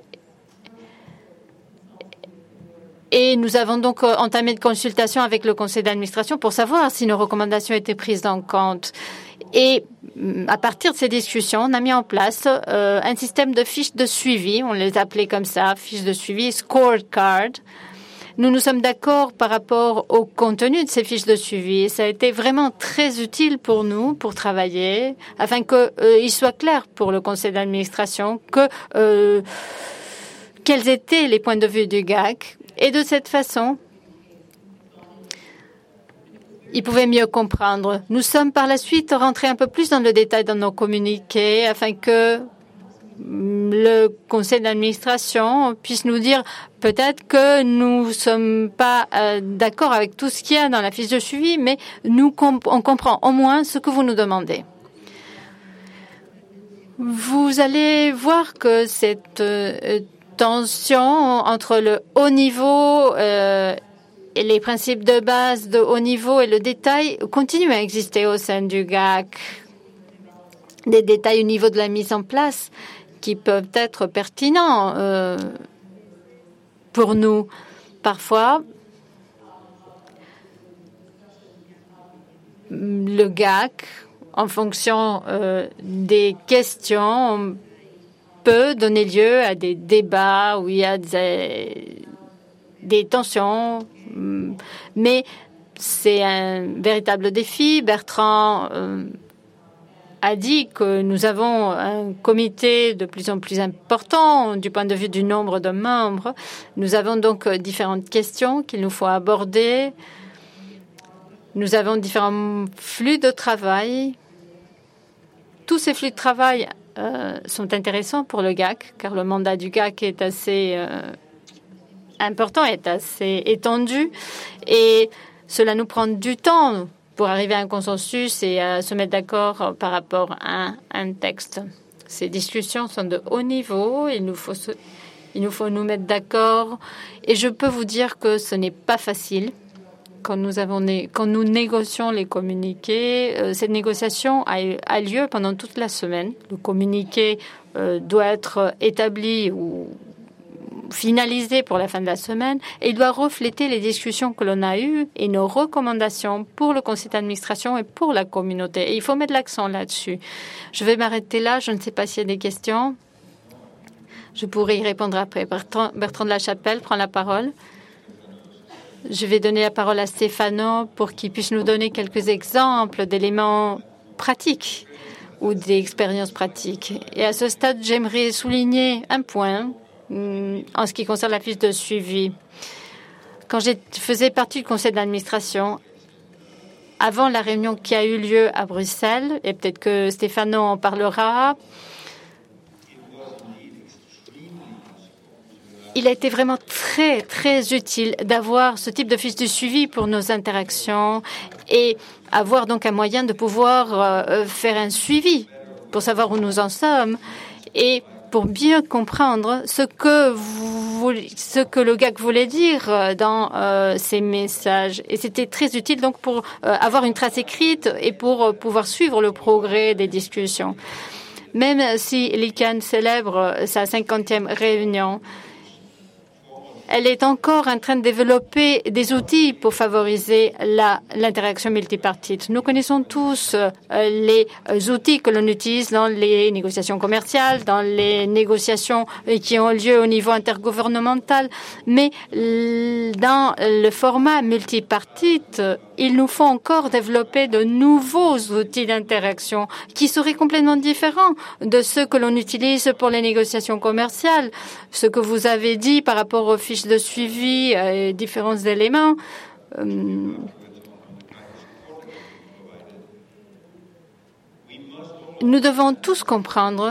Et nous avons donc entamé une consultation avec le conseil d'administration pour savoir si nos recommandations étaient prises en compte. Et à partir de ces discussions, on a mis en place euh, un système de fiches de suivi. On les appelait comme ça, fiches de suivi, scorecard. Nous nous sommes d'accord par rapport au contenu de ces fiches de suivi. Et ça a été vraiment très utile pour nous, pour travailler, afin qu'il euh, soit clair pour le conseil d'administration que euh, quels étaient les points de vue du G A C. Et de cette façon, ils pouvaient mieux comprendre. Nous sommes par la suite rentrés un peu plus dans le détail dans nos communiqués afin que le conseil d'administration puisse nous dire peut-être que nous ne sommes pas euh, d'accord avec tout ce qu'il y a dans la fiche de suivi, mais nous comp- on comprend au moins ce que vous nous demandez. Vous allez voir que cette euh, tension entre le haut niveau euh, et les principes de base de haut niveau et le détail continue à exister au sein du G A C. Des détails au niveau de la mise en place qui peuvent être pertinents euh, pour nous. Parfois, le G A C, en fonction euh, des questions, peut donner lieu à des débats où il y a des, des tensions, mais c'est un véritable défi. Bertrand euh, a dit que nous avons un comité de plus en plus important du point de vue du nombre de membres. Nous avons donc différentes questions qu'il nous faut aborder. Nous avons différents flux de travail. Tous ces flux de travail Euh, sont intéressants pour le G A C, car le mandat du G A C est assez euh, important, est assez étendu, et cela nous prend du temps pour arriver à un consensus et à se mettre d'accord par rapport à un, un texte. Ces discussions sont de haut niveau, il nous faut, se, il nous, faut nous mettre d'accord, et je peux vous dire que ce n'est pas facile. Quand nous, avons né, quand nous négocions les communiqués, euh, cette négociation a, a lieu pendant toute la semaine. Le communiqué euh, doit être établi ou finalisé pour la fin de la semaine et il doit refléter les discussions que l'on a eues et nos recommandations pour le conseil d'administration et pour la communauté. Et il faut mettre l'accent là-dessus. Je vais m'arrêter là. Je ne sais pas s'il y a des questions. Je pourrais y répondre après. Bertrand, Bertrand de la Chapelle prend la parole. Je vais donner la parole à Stefano pour qu'il puisse nous donner quelques exemples d'éléments pratiques ou d'expériences pratiques. Et à ce stade, j'aimerais souligner un point en ce qui concerne la fiche de suivi. Quand je faisais partie du conseil d'administration, avant la réunion qui a eu lieu à Bruxelles, et peut-être que Stefano en parlera, il a été vraiment très, très utile d'avoir ce type de fiche de suivi pour nos interactions et avoir donc un moyen de pouvoir euh, faire un suivi pour savoir où nous en sommes et pour bien comprendre ce que, vous, ce que le G A C voulait dire dans euh, ces messages. Et c'était très utile donc pour euh, avoir une trace écrite et pour euh, pouvoir suivre le progrès des discussions. Même si l'I C A N célèbre sa cinquantième réunion, elle est encore en train de développer des outils pour favoriser la, l'interaction multipartite. Nous connaissons tous euh, les outils que l'on utilise dans les négociations commerciales, dans les négociations qui ont lieu au niveau intergouvernemental, mais dans le format multipartite, il nous faut encore développer de nouveaux outils d'interaction qui seraient complètement différents de ceux que l'on utilise pour les négociations commerciales. Ce que vous avez dit par rapport aux fiches de suivi et différents éléments, euh, nous devons tous comprendre,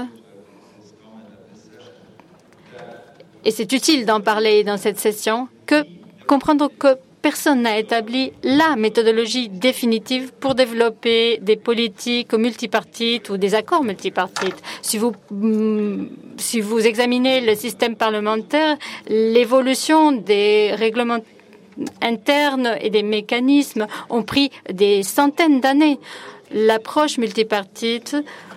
et c'est utile d'en parler dans cette session, que comprendre que personne n'a établi la méthodologie définitive pour développer des politiques multipartites ou des accords multipartites. Si vous, si vous examinez le système parlementaire, l'évolution des règlements internes et des mécanismes ont pris des centaines d'années. L'approche multipartite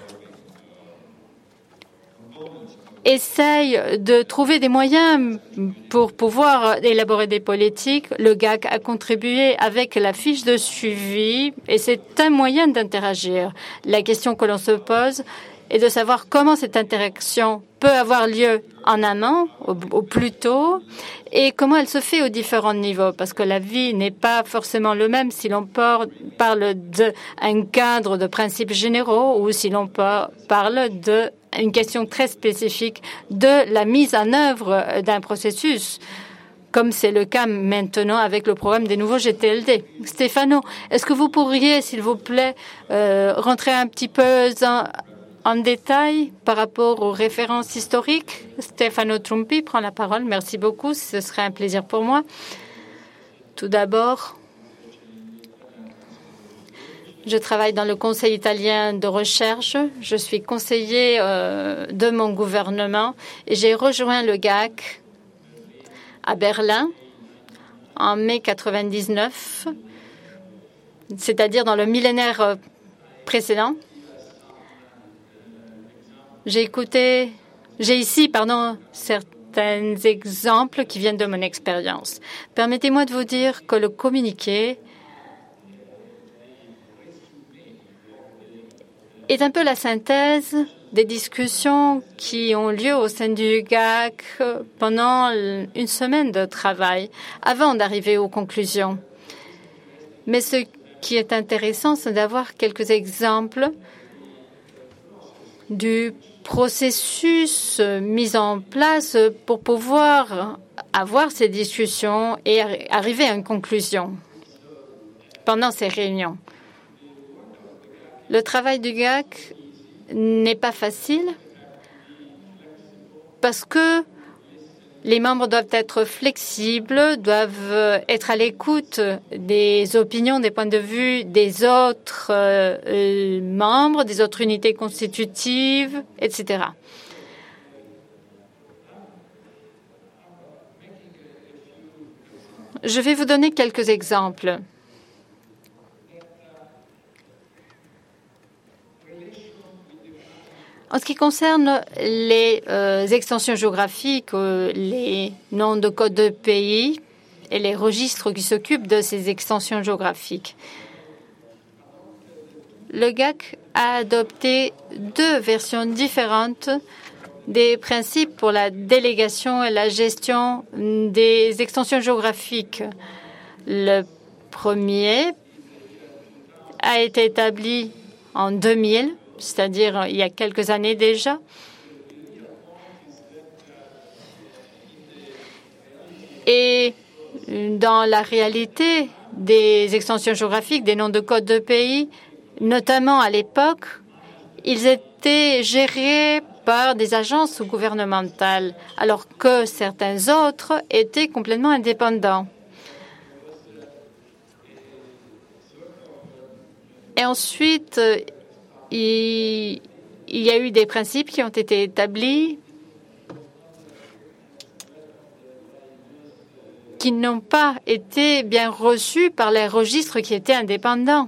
essaye de trouver des moyens pour pouvoir élaborer des politiques. Le G A C a contribué avec la fiche de suivi et c'est un moyen d'interagir. La question que l'on se pose est de savoir comment cette interaction peut avoir lieu en amont, au, au plus tôt, et comment elle se fait aux différents niveaux, parce que la vie n'est pas forcément le même si l'on parle d'un cadre de principes généraux ou si l'on parle de une question très spécifique de la mise en œuvre d'un processus, comme c'est le cas maintenant avec le programme des nouveaux G T L D. Stefano, est-ce que vous pourriez, s'il vous plaît, euh, rentrer un petit peu en, en détail par rapport aux références historiques? Stefano Trumpi prend la parole. Merci beaucoup. Ce serait un plaisir pour moi. Tout d'abord, je travaille dans le Conseil italien de recherche. Je suis conseiller euh, de mon gouvernement et j'ai rejoint le G A C à Berlin en mai quatre-vingt-dix-neuf, c'est-à-dire dans le millénaire précédent. J'ai écouté, j'ai ici, pardon, certains exemples qui viennent de mon expérience. Permettez-moi de vous dire que le communiqué est un peu la synthèse des discussions qui ont lieu au sein du G A C pendant une semaine de travail avant d'arriver aux conclusions. Mais ce qui est intéressant, c'est d'avoir quelques exemples du processus mis en place pour pouvoir avoir ces discussions et arriver à une conclusion pendant ces réunions. Le travail du G A C n'est pas facile parce que les membres doivent être flexibles, doivent être à l'écoute des opinions, des points de vue des autres euh, membres, des autres unités constitutives, et cetera. Je vais vous donner quelques exemples. En ce qui concerne les euh, extensions géographiques, euh, les noms de code de pays et les registres qui s'occupent de ces extensions géographiques, le G A C a adopté deux versions différentes des principes pour la délégation et la gestion des extensions géographiques. Le premier a été établi en deux mille, c'est-à-dire il y a quelques années déjà. Et dans la réalité des extensions géographiques, des noms de code de pays, notamment à l'époque, ils étaient gérés par des agences gouvernementales, alors que certains autres étaient complètement indépendants. Et ensuite, il y a eu des principes qui ont été établis qui n'ont pas été bien reçus par les registres qui étaient indépendants.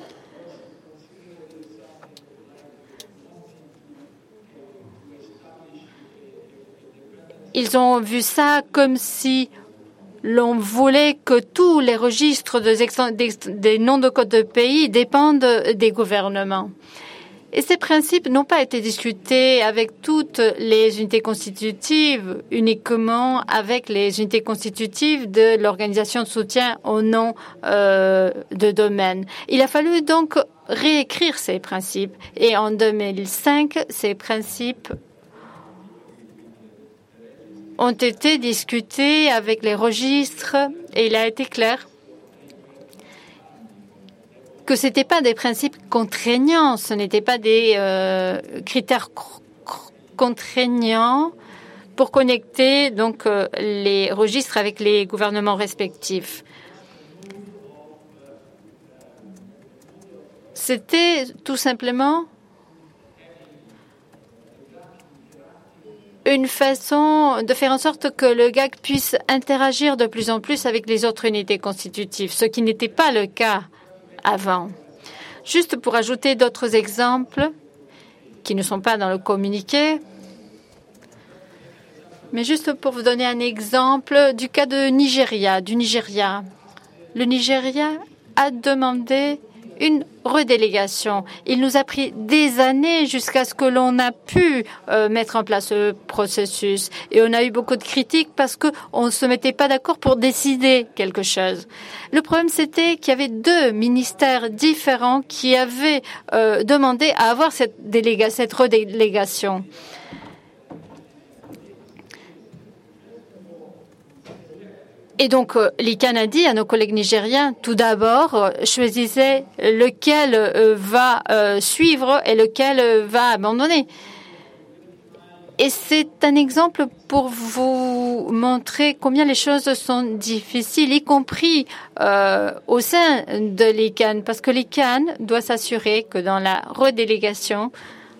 Ils ont vu ça comme si l'on voulait que tous les registres des, des, des noms de code de pays dépendent des gouvernements. Et ces principes n'ont pas été discutés avec toutes les unités constitutives, uniquement avec les unités constitutives de l'organisation de soutien au nom euh, de domaine. Il a fallu donc réécrire ces principes. Et en deux mille cinq, ces principes ont été discutés avec les registres et il a été clair que ce n'étaient pas des principes contraignants, ce n'étaient pas des euh, critères contraignants pour connecter donc euh, les registres avec les gouvernements respectifs. C'était tout simplement une façon de faire en sorte que le G A C puisse interagir de plus en plus avec les autres unités constitutives, ce qui n'était pas le cas avant. Juste pour ajouter d'autres exemples qui ne sont pas dans le communiqué, mais juste pour vous donner un exemple du cas de Nigeria, du Nigeria. Le Nigeria a demandé une redélégation. Il nous a pris des années jusqu'à ce que l'on a pu euh, mettre en place ce processus. Et on a eu beaucoup de critiques parce qu'on ne se mettait pas d'accord pour décider quelque chose. Le problème, c'était qu'il y avait deux ministères différents qui avaient euh, demandé à avoir cette, déléga- cette redélégation. Et donc, euh, l'I C A N a dit à nos collègues nigériens, tout d'abord, euh, choisissez lequel euh, va euh, suivre et lequel euh, va abandonner. Et c'est un exemple pour vous montrer combien les choses sont difficiles, y compris euh, au sein de l'I C A N, parce que l'I C A N doit s'assurer que dans la redélégation,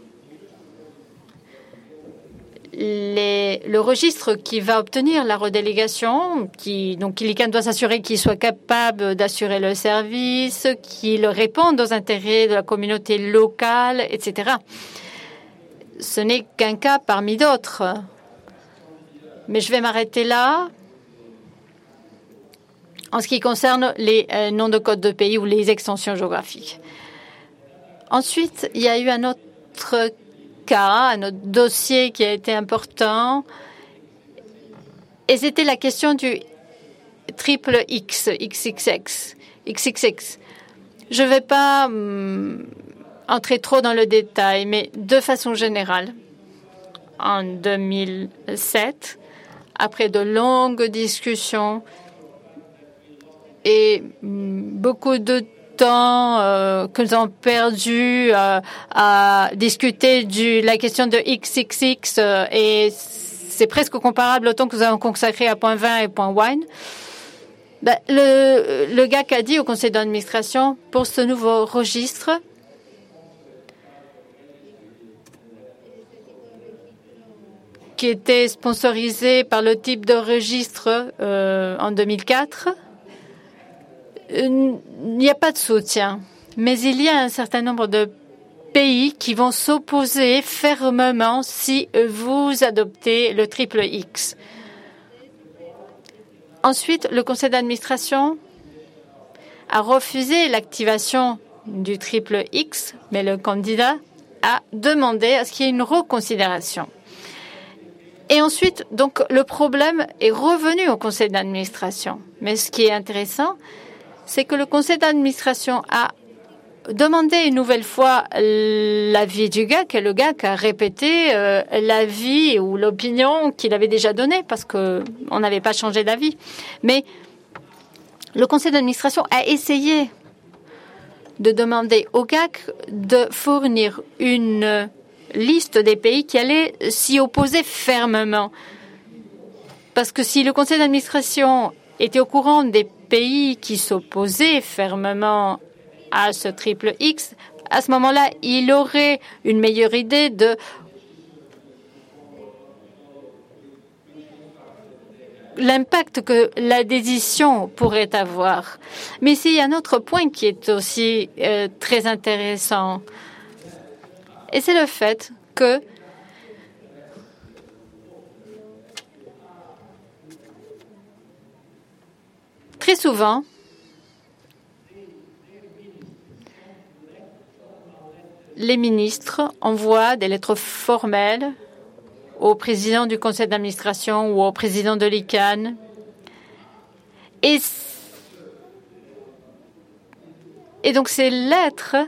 Les, le registre qui va obtenir la redélégation, qui, donc l'I C A N doit s'assurer qu'il soit capable d'assurer le service, qu'il réponde aux intérêts de la communauté locale, et cetera. Ce n'est qu'un cas parmi d'autres. Mais je vais m'arrêter là. En ce qui concerne les euh, noms de code de pays ou les extensions géographiques. Ensuite, il y a eu un autre cas, un autre dossier qui a été important, et c'était la question du triple X, X X X, X X X. Je ne vais pas hum, entrer trop dans le détail, mais de façon générale, en deux mille sept, après de longues discussions et hum, beaucoup de temps euh, que nous avons perdu euh, à discuter de la question de X X X euh, et c'est presque comparable au temps que nous avons consacré à point vingt et point wine. Ben, le, le G A C a dit au conseil d'administration pour ce nouveau registre qui était sponsorisé par le type de registre euh, en deux mille quatre. Il n'y a pas de soutien, mais il y a un certain nombre de pays qui vont s'opposer fermement si vous adoptez le triple X. Ensuite, le conseil d'administration a refusé l'activation du triple X, mais le candidat a demandé à ce qu'il y ait une reconsidération. Et ensuite, donc, le problème est revenu au conseil d'administration. Mais ce qui est intéressant, c'est que le conseil d'administration a demandé une nouvelle fois l'avis du G A C et le G A C a répété euh, l'avis ou l'opinion qu'il avait déjà donnée parce qu'on n'avait pas changé d'avis. Mais le conseil d'administration a essayé de demander au G A C de fournir une liste des pays qui allaient s'y opposer fermement. Parce que si le conseil d'administration était au courant des pays qui s'opposaient fermement à ce triple X, à ce moment-là, il aurait une meilleure idée de l'impact que la décision pourrait avoir. Mais ici, il y a un autre point qui est aussi euh, très intéressant. Et c'est le fait que très souvent, les ministres envoient des lettres formelles au président du conseil d'administration ou au président de l'I C A N. Et, et donc ces lettres,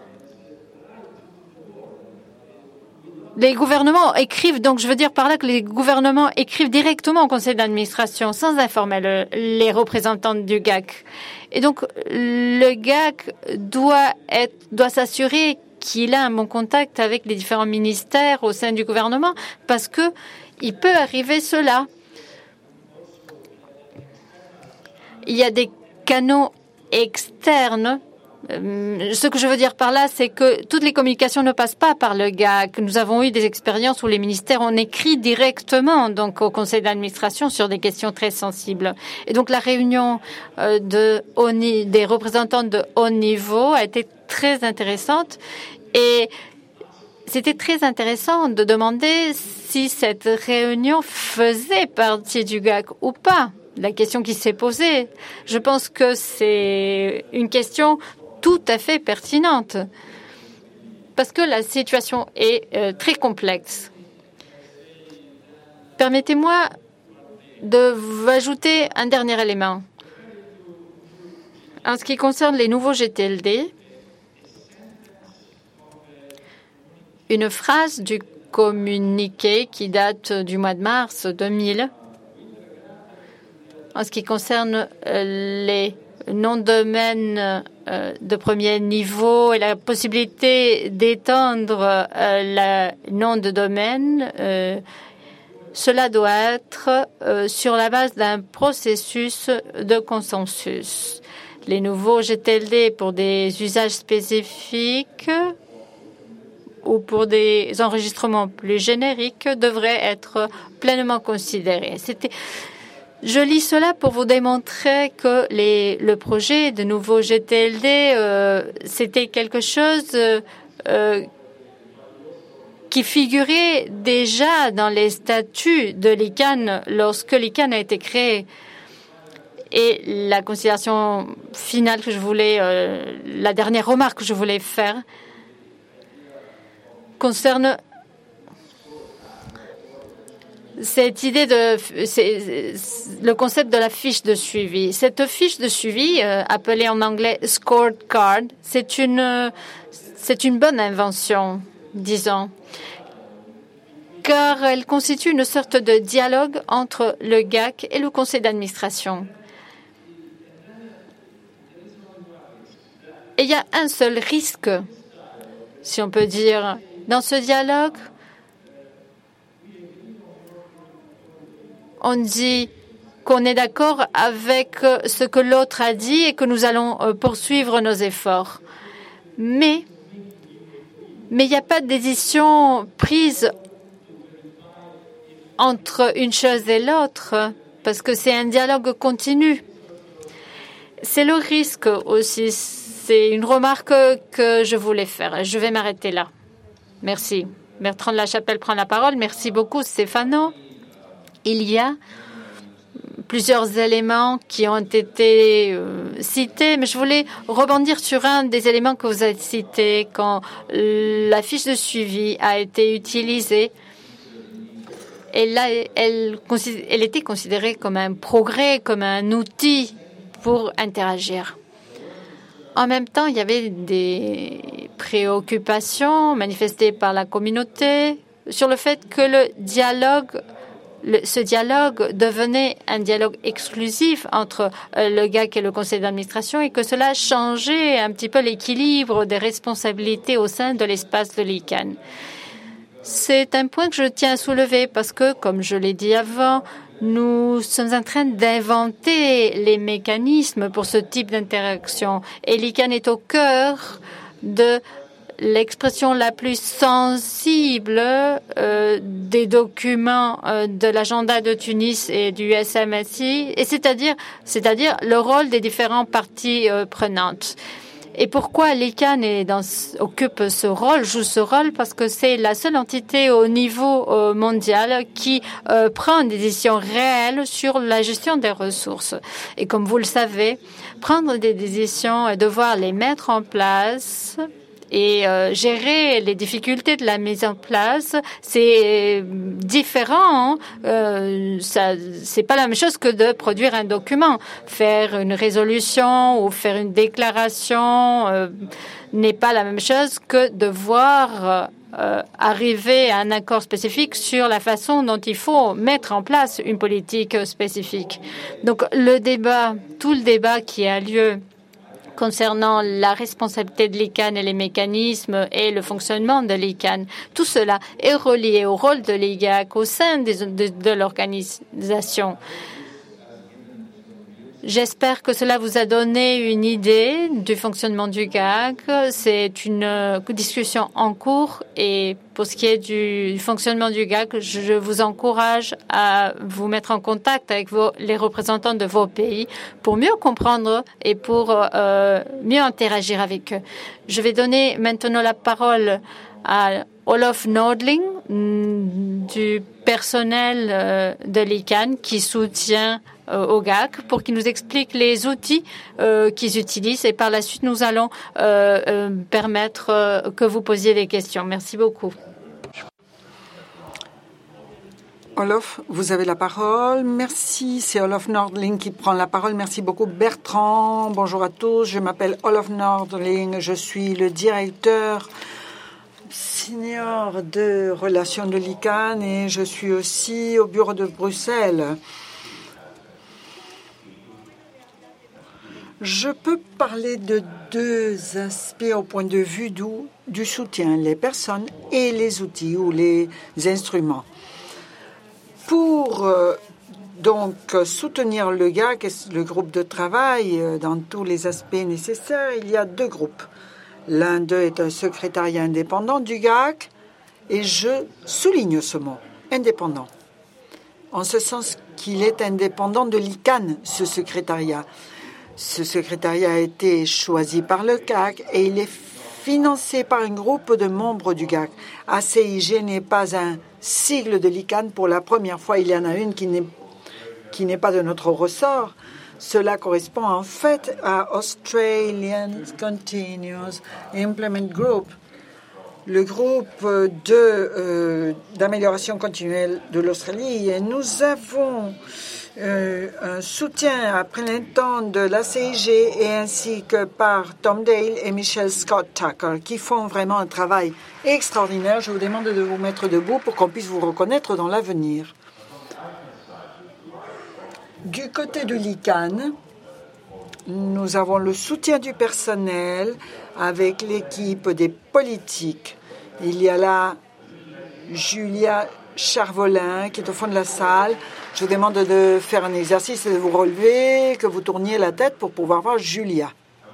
les gouvernements écrivent, donc je veux dire par là que les gouvernements écrivent directement au conseil d'administration sans informer le, les représentants du G A C. Et donc le G A C doit être, doit s'assurer qu'il a un bon contact avec les différents ministères au sein du gouvernement parce que il peut arriver cela. Il y a des canaux externes Ce que je veux dire par là, c'est que toutes les communications ne passent pas par le G A C. Nous avons eu des expériences où les ministères ont écrit directement donc au conseil d'administration sur des questions très sensibles. Et donc la réunion euh, de haut, des représentants de haut niveau a été très intéressante et c'était très intéressant de demander si cette réunion faisait partie du G A C ou pas. La question qui s'est posée, je pense que c'est une question tout à fait pertinente parce que la situation est euh, très complexe. Permettez-moi de vous ajouter un dernier élément. En ce qui concerne les nouveaux G T L D, une phrase du communiqué qui date du mois de mars deux mille, en ce qui concerne euh, les noms de domaine euh, de premier niveau et la possibilité d'étendre euh, le nom de domaine, euh, cela doit être euh, sur la base d'un processus de consensus. Les nouveaux G T L D pour des usages spécifiques ou pour des enregistrements plus génériques devraient être pleinement considérés. C'était Je lis cela pour vous démontrer que les, le projet de nouveau G T L D, euh, c'était quelque chose euh, qui figurait déjà dans les statuts de l'I C A N lorsque l'I C A N a été créé. Et la considération finale que je voulais, euh, la dernière remarque que je voulais faire concerne cette idée de c'est, le concept de la fiche de suivi. Cette fiche de suivi, euh, appelée en anglais scorecard, c'est une c'est une bonne invention, disons, car elle constitue une sorte de dialogue entre le G A C et le conseil d'administration. Et il y a un seul risque, si on peut dire, dans ce dialogue. On dit qu'on est d'accord avec ce que l'autre a dit et que nous allons poursuivre nos efforts. Mais, mais il n'y a pas de décision prise entre une chose et l'autre parce que c'est un dialogue continu. C'est le risque aussi. C'est une remarque que je voulais faire. Je vais m'arrêter là. Merci. Bertrand de la Chapelle prend la parole. Merci beaucoup, Stéphano. Il y a plusieurs éléments qui ont été euh, cités, mais je voulais rebondir sur un des éléments que vous avez cités quand la fiche de suivi a été utilisée. Et là, elle, elle était considérée comme un progrès, comme un outil pour interagir. En même temps, il y avait des préoccupations manifestées par la communauté sur le fait que le dialogue Le, ce dialogue devenait un dialogue exclusif entre euh, le G A C et le conseil d'administration et que cela changeait un petit peu l'équilibre des responsabilités au sein de l'espace de l'I C A N. C'est un point que je tiens à soulever parce que, comme je l'ai dit avant, nous sommes en train d'inventer les mécanismes pour ce type d'interaction et l'I C A N est au cœur de l'expression la plus sensible euh, des documents euh, de l'agenda de Tunis et du S M S I, et c'est-à-dire, c'est-à-dire le rôle des différentes parties euh, prenantes. Et pourquoi l'I C A N est dans, occupe ce rôle, joue ce rôle? Parce que c'est la seule entité au niveau euh, mondial qui euh, prend des décisions réelles sur la gestion des ressources. Et comme vous le savez, prendre des décisions et devoir les mettre en place et euh, gérer les difficultés de la mise en place, c'est différent. Hein? Euh, ça, c'est pas la même chose que de produire un document. Faire une résolution ou faire une déclaration euh, n'est pas la même chose que de voir euh, arriver à un accord spécifique sur la façon dont il faut mettre en place une politique spécifique. Donc le débat, tout le débat qui a lieu concernant la responsabilité de l'I C A N et les mécanismes et le fonctionnement de l'I C A N. Tout cela est relié au rôle de l'I G A C au sein des, de, de l'organisation. J'espère que cela vous a donné une idée du fonctionnement du G A C. C'est une discussion en cours et pour ce qui est du fonctionnement du G A C, je vous encourage à vous mettre en contact avec vos, les représentants de vos pays pour mieux comprendre et pour euh, mieux interagir avec eux. Je vais donner maintenant la parole à Olof Nordling du personnel euh, de l'I C A N qui soutient euh, au G A C pour qu'il nous explique les outils euh, qu'ils utilisent et par la suite nous allons euh, euh, permettre euh, que vous posiez des questions. Merci beaucoup. Olof, vous avez la parole. Merci, c'est Olof Nordling qui prend la parole. Merci beaucoup Bertrand. Bonjour à tous, je m'appelle Olof Nordling, je suis le directeur senior de relations de l'I C A N et je suis aussi au bureau de Bruxelles. Je peux parler de deux aspects au point de vue du, du soutien, les personnes et les outils ou les instruments. Pour euh, donc soutenir le G A C, le groupe de travail, euh, dans tous les aspects nécessaires, il y a deux groupes. L'un d'eux est un secrétariat indépendant du G A C et je souligne ce mot, indépendant, en ce sens qu'il est indépendant de l'I C A N, ce secrétariat. Ce secrétariat a été choisi par le G A C et il est financé par un groupe de membres du G A C. A C I G n'est pas un sigle de l'I C A N. Pour la première fois, il y en a une qui n'est, qui n'est pas de notre ressort. Cela correspond en fait à Australian Continuous Implement Group, le groupe de, euh, d'amélioration continuelle de l'Australie. Et nous avons euh, un soutien à plein temps de l'A C I G et ainsi que par Tom Dale et Michelle Scott Tucker qui font vraiment un travail extraordinaire. Je vous demande de vous mettre debout pour qu'on puisse vous reconnaître dans l'avenir. Du côté de l'I C A N, nous avons le soutien du personnel avec l'équipe des politiques. Il y a là Julia Charvolin qui est au fond de la salle. Je vous demande de faire un exercice et de vous relever, que vous tourniez la tête pour pouvoir voir Julia.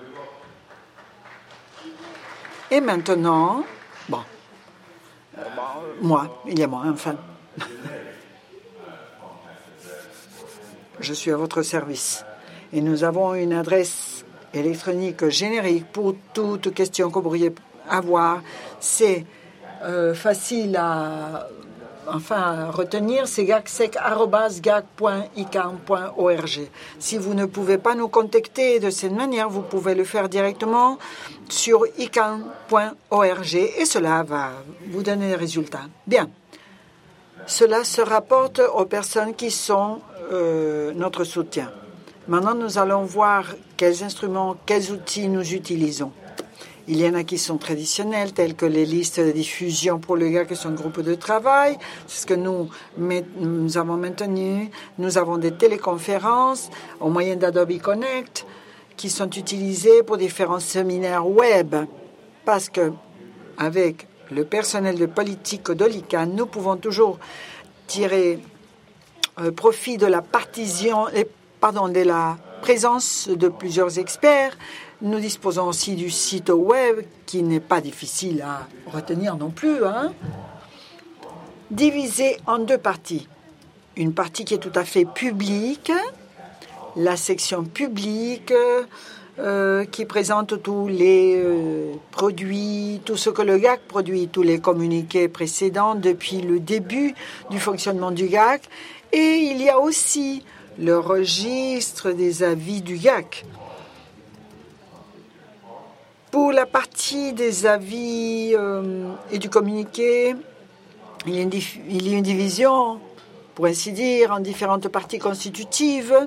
Et maintenant, bon, euh, bon moi, il y a moi, enfin. Je suis à votre service. Et nous avons une adresse électronique générique pour toute question que vous pourriez avoir. C'est euh, facile à, enfin, à retenir. C'est gacsec arobase gac point i c a n point org. Si vous ne pouvez pas nous contacter de cette manière, vous pouvez le faire directement sur i c a n point org et cela va vous donner des résultats. Bien. Cela se rapporte aux personnes qui sont euh, notre soutien. Maintenant, nous allons voir quels instruments, quels outils nous utilisons. Il y en a qui sont traditionnels, tels que les listes de diffusion pour le G A C, qui sont un groupe de travail. C'est ce que nous, nous avons maintenu. Nous avons des téléconférences au moyen d'Adobe Connect qui sont utilisées pour différents séminaires web. Parce que, avec le personnel de politique de l'I C A N, nous pouvons toujours tirer euh, profit de la partition, eh, pardon, de la présence de plusieurs experts. Nous disposons aussi du site web qui n'est pas difficile à retenir non plus, hein, divisé en deux parties. Une partie qui est tout à fait publique, la section publique, Euh, qui présente tous les euh, produits, tout ce que le G A C produit, tous les communiqués précédents depuis le début du fonctionnement du G A C. Et il y a aussi le registre des avis du G A C. Pour la partie des avis euh, et du communiqué, il y a une, dif- il y a une division, pour ainsi dire, en différentes parties constitutives.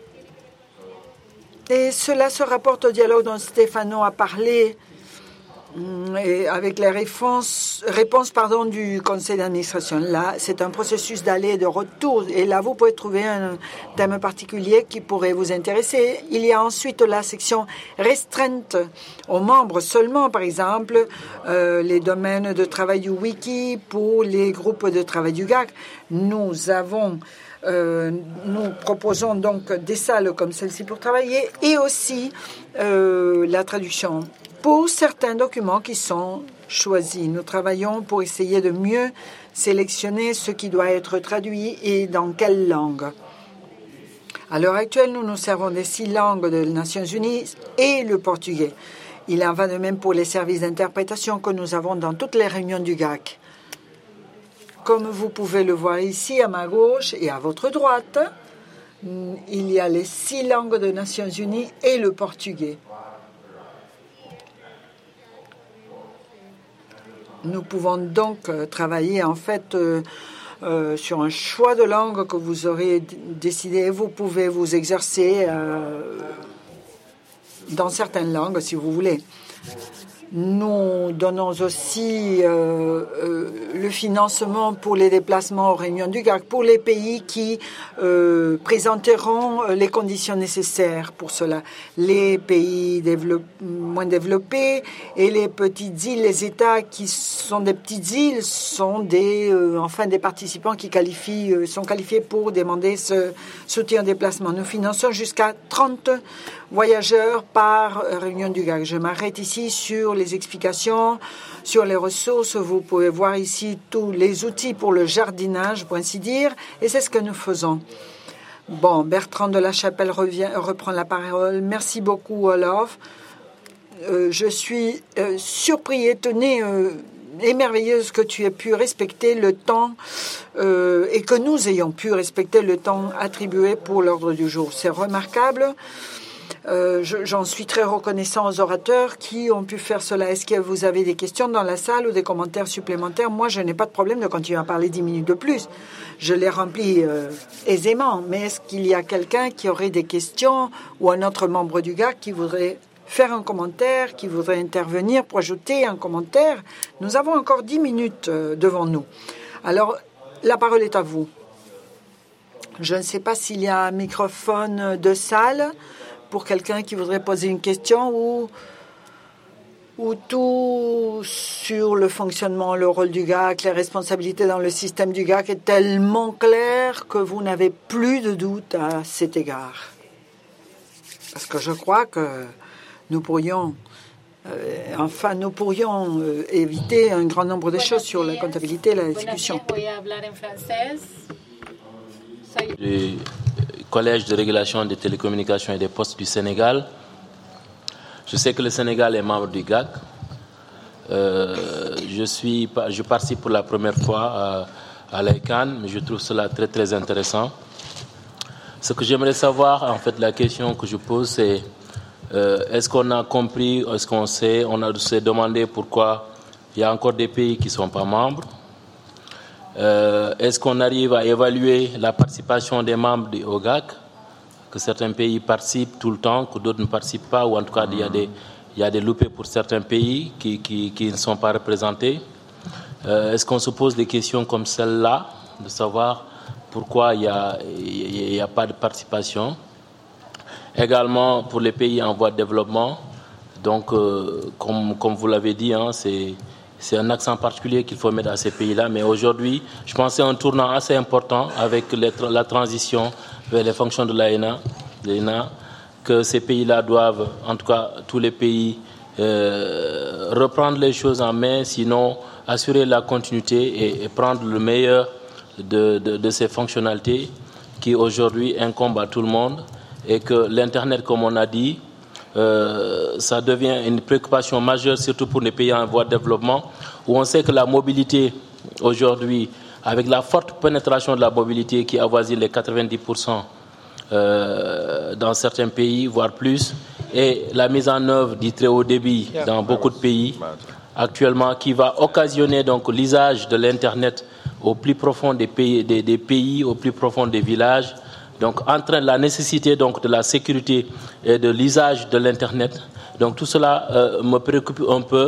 Et cela se rapporte au dialogue dont Stefano a parlé Et avec les réponses, réponses pardon, du conseil d'administration. Là, c'est un processus d'aller et de retour. Et là, vous pouvez trouver un thème particulier qui pourrait vous intéresser. Il y a ensuite la section restreinte aux membres seulement, par exemple, euh, les domaines de travail du wiki pour les groupes de travail du G A C. Nous avons... Euh, nous proposons donc des salles comme celle-ci pour travailler et aussi euh, la traduction pour certains documents qui sont choisis. Nous travaillons pour essayer de mieux sélectionner ce qui doit être traduit et dans quelle langue. À l'heure actuelle, nous nous servons des six langues des Nations Unies et le portugais. Il en va de même pour les services d'interprétation que nous avons dans toutes les réunions du G A C. Comme vous pouvez le voir ici, à ma gauche et à votre droite, il y a les six langues des Nations Unies et le portugais. Nous pouvons donc travailler en fait euh, euh, sur un choix de langue que vous aurez décidé. Vous pouvez vous exercer euh, dans certaines langues si vous voulez. Nous donnons aussi euh, euh, le financement pour les déplacements aux réunions du G A C pour les pays qui euh, présenteront les conditions nécessaires pour cela. Les pays développ- moins développés et les petites îles, les États qui sont des petites îles sont des, euh, enfin des participants qui qualifient, euh, sont qualifiés pour demander ce soutien au déplacement. Nous finançons jusqu'à trente voyageurs par réunion du G A C. Je m'arrête ici sur les explications, sur les ressources. Vous pouvez voir ici tous les outils pour le jardinage, pour ainsi dire, et c'est ce que nous faisons. Bon, Bertrand de la Chapelle revient, reprend la parole. Merci beaucoup, Olof. Euh, je suis euh, surpris, étonné, euh, émerveilleuse que tu aies pu respecter le temps euh, et que nous ayons pu respecter le temps attribué pour l'ordre du jour. C'est remarquable. Euh, je, j'en suis très reconnaissant aux orateurs qui ont pu faire cela. Est-ce que vous avez des questions dans la salle ou des commentaires supplémentaires? Moi, je n'ai pas de problème de continuer à parler dix minutes de plus. Je les remplis euh, aisément. Mais est-ce qu'il y a quelqu'un qui aurait des questions ou un autre membre du G A C qui voudrait faire un commentaire, qui voudrait intervenir pour ajouter un commentaire? Nous avons encore dix minutes euh, devant nous. Alors, la parole est à vous. Je ne sais pas s'il y a un microphone de salle pour quelqu'un qui voudrait poser une question ou, ou tout sur le fonctionnement, le rôle du G A C, les responsabilités dans le système du G A C est tellement clair que vous n'avez plus de doute à cet égard. Parce que je crois que nous pourrions, euh, enfin, nous pourrions euh, éviter un grand nombre de choses sur la comptabilité et la exécution. Du Collège de régulation des télécommunications et des postes du Sénégal. Je sais que le Sénégal est membre du G A C. Euh, je, suis, je participe pour la première fois à, à l'I C A N, mais je trouve cela très très intéressant. Ce que j'aimerais savoir, en fait, la question que je pose, c'est euh, est-ce qu'on a compris, est-ce qu'on sait, on a s'est demandé pourquoi il y a encore des pays qui ne sont pas membres. Euh, est-ce qu'on arrive à évaluer la participation des membres du G A C, que certains pays participent tout le temps, que d'autres ne participent pas, ou en tout cas il y a des, il y a des loupés pour certains pays qui, qui, qui ne sont pas représentés. Euh, est-ce qu'on se pose des questions comme celle-là, de savoir pourquoi il n'y a, il y a pas de participation? Également pour les pays en voie de développement, donc euh, comme, comme vous l'avez dit, hein, c'est... C'est un accent particulier qu'il faut mettre à ces pays-là. Mais aujourd'hui, je pense que c'est un tournant assez important avec les, la transition vers les fonctions de l'A E N A, l'A E N A, que ces pays-là doivent, en tout cas tous les pays, euh, reprendre les choses en main, sinon assurer la continuité et, et prendre le meilleur de, de, de ces fonctionnalités qui aujourd'hui incombent à tout le monde et que l'Internet, comme on a dit, Euh, ça devient une préoccupation majeure, surtout pour les pays en voie de développement, où on sait que la mobilité, aujourd'hui, avec la forte pénétration de la mobilité qui avoisine les quatre-vingt-dix pour cent euh, dans certains pays, voire plus, et la mise en œuvre du très haut débit dans beaucoup de pays, actuellement, qui va occasionner donc l'usage de l'Internet au plus profond des pays, des, des pays, au plus profond des villages. Donc, entraîne la nécessité donc, de la sécurité et de l'usage de l'Internet. Donc, tout cela euh, me préoccupe un peu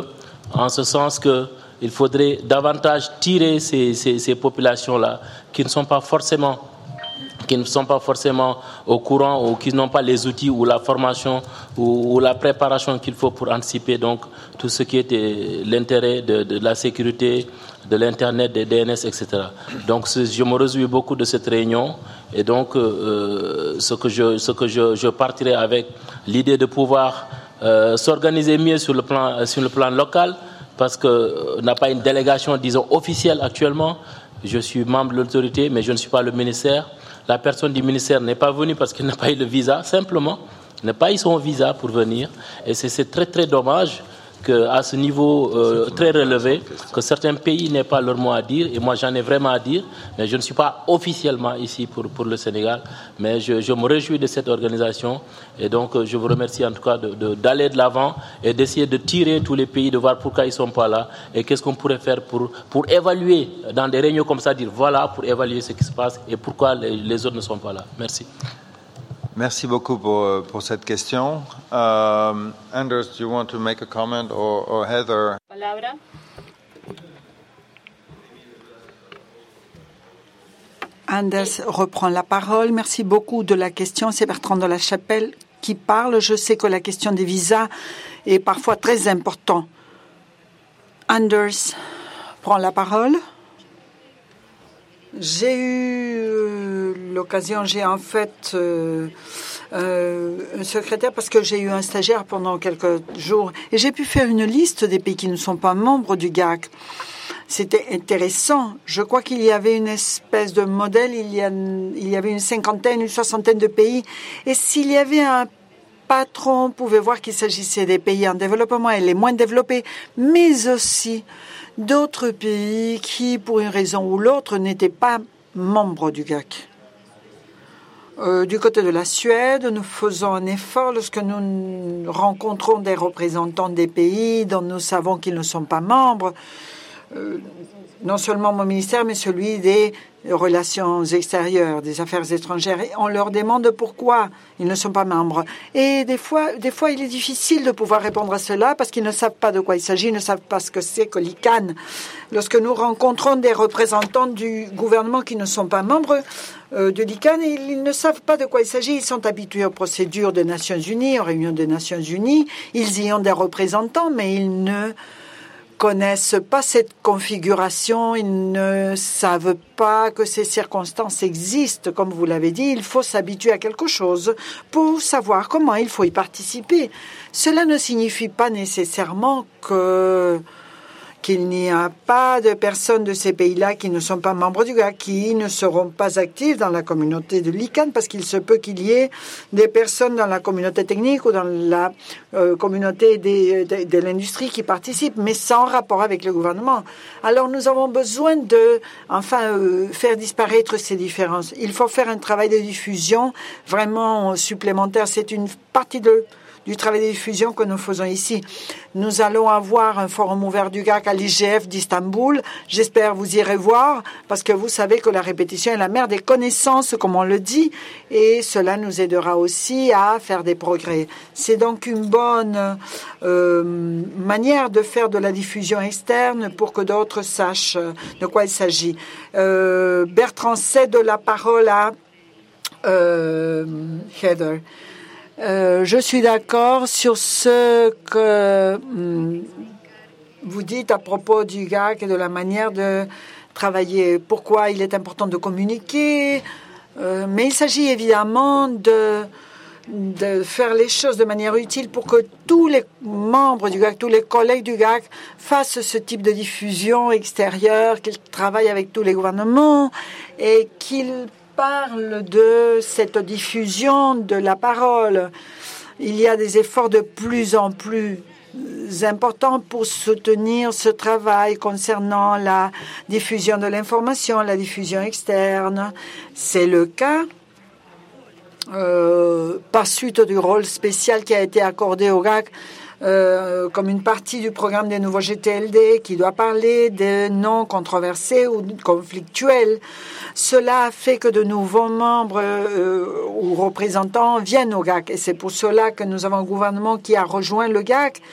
en ce sens qu'il faudrait davantage tirer ces, ces, ces populations-là qui ne sont pas forcément qui ne sont pas forcément au courant ou qui n'ont pas les outils ou la formation ou, ou la préparation qu'il faut pour anticiper donc tout ce qui était l'intérêt de, de la sécurité, de l'Internet, des D N S, et cetera. Donc je me réjouis beaucoup de cette réunion et donc euh, ce que je, ce que je, je partirai avec l'idée de pouvoir euh, s'organiser mieux sur le plan, sur le plan local parce qu'on euh, n'a pas une délégation, disons, officielle actuellement. Je suis membre de l'autorité, mais je ne suis pas le ministère. La personne du ministère n'est pas venue parce qu'il n'a pas eu le visa, simplement. Il n'a pas eu son visa pour venir. Et c'est, c'est très, très dommage qu'à ce niveau euh, très relevé, que certains pays n'aient pas leur mot à dire. Et moi, j'en ai vraiment à dire. Mais je ne suis pas officiellement ici pour, pour le Sénégal. Mais je, je me réjouis de cette organisation. Et donc, je vous remercie en tout cas de, de, d'aller de l'avant et d'essayer de tirer tous les pays, de voir pourquoi ils ne sont pas là. Et qu'est-ce qu'on pourrait faire pour, pour évaluer, dans des réunions comme ça, dire voilà, pour évaluer ce qui se passe et pourquoi les, les autres ne sont pas là. Merci. Merci beaucoup pour, pour cette question. Um, Anders, do you want to make a comment or, or Heather? Palabra. Anders reprend la parole. Merci beaucoup de la question. C'est Bertrand de la Chapelle qui parle. Je sais que la question des visas est parfois très importante. Anders prend la parole. J'ai eu euh, l'occasion, j'ai en fait euh, euh, un secrétaire parce que j'ai eu un stagiaire pendant quelques jours et j'ai pu faire une liste des pays qui ne sont pas membres du G A C. C'était intéressant. Je crois qu'il y avait une espèce de modèle, il y, a, il y avait une cinquantaine, une soixantaine de pays et s'il y avait un patron, on pouvait voir qu'il s'agissait des pays en développement et les moins développés, mais aussi d'autres pays qui, pour une raison ou l'autre, n'étaient pas membres du G A C. Euh, du côté de la Suède, nous faisons un effort lorsque nous rencontrons des représentants des pays dont nous savons qu'ils ne sont pas membres. Euh, non seulement mon ministère, mais celui des relations extérieures, des affaires étrangères. Et on leur demande pourquoi ils ne sont pas membres. Et des fois, des fois, il est difficile de pouvoir répondre à cela parce qu'ils ne savent pas de quoi il s'agit, ils ne savent pas ce que c'est que l'I C A N. Lorsque nous rencontrons des représentants du gouvernement qui ne sont pas membres euh, de l'I C A N, ils ne savent pas de quoi il s'agit. Ils sont habitués aux procédures des Nations Unies, aux réunions des Nations Unies. Ils y ont des représentants, mais ils ne connaissent pas cette configuration, ils ne savent pas que ces circonstances existent. Comme vous l'avez dit, il faut s'habituer à quelque chose pour savoir comment il faut y participer. Cela ne signifie pas nécessairement que qu'il n'y a pas de personnes de ces pays-là qui ne sont pas membres du G A C, qui ne seront pas actifs dans la communauté de l'I C A N, parce qu'il se peut qu'il y ait des personnes dans la communauté technique ou dans la euh, communauté des, de, de l'industrie qui participent, mais sans rapport avec le gouvernement. Alors nous avons besoin de, enfin, euh, faire disparaître ces différences. Il faut faire un travail de diffusion vraiment supplémentaire. C'est une partie de du travail de diffusion que nous faisons ici. Nous allons avoir un forum ouvert du G A C à l'I G F d'Istanbul. J'espère vous irez voir parce que vous savez que la répétition est la mère des connaissances, comme on le dit, et cela nous aidera aussi à faire des progrès. C'est donc une bonne euh, manière de faire de la diffusion externe pour que d'autres sachent de quoi il s'agit. Euh, Bertrand cède la parole à euh, Heather. Euh, je suis d'accord sur ce que hum, vous dites à propos du G A C et de la manière de travailler. Pourquoi il est important de communiquer, euh, mais il s'agit évidemment de, de faire les choses de manière utile pour que tous les membres du G A C, tous les collègues du G A C fassent ce type de diffusion extérieure, qu'ils travaillent avec tous les gouvernements et qu'ils parle de cette diffusion de la parole. Il y a des efforts de plus en plus importants pour soutenir ce travail concernant la diffusion de l'information, la diffusion externe. C'est le cas euh, par suite du rôle spécial qui a été accordé au G A C Euh, comme une partie du programme des nouveaux G T L D qui doit parler des non controversés ou conflictuels. Cela a fait que de nouveaux membres euh, ou représentants viennent au G A C et c'est pour cela que nous avons un gouvernement qui a rejoint le G A C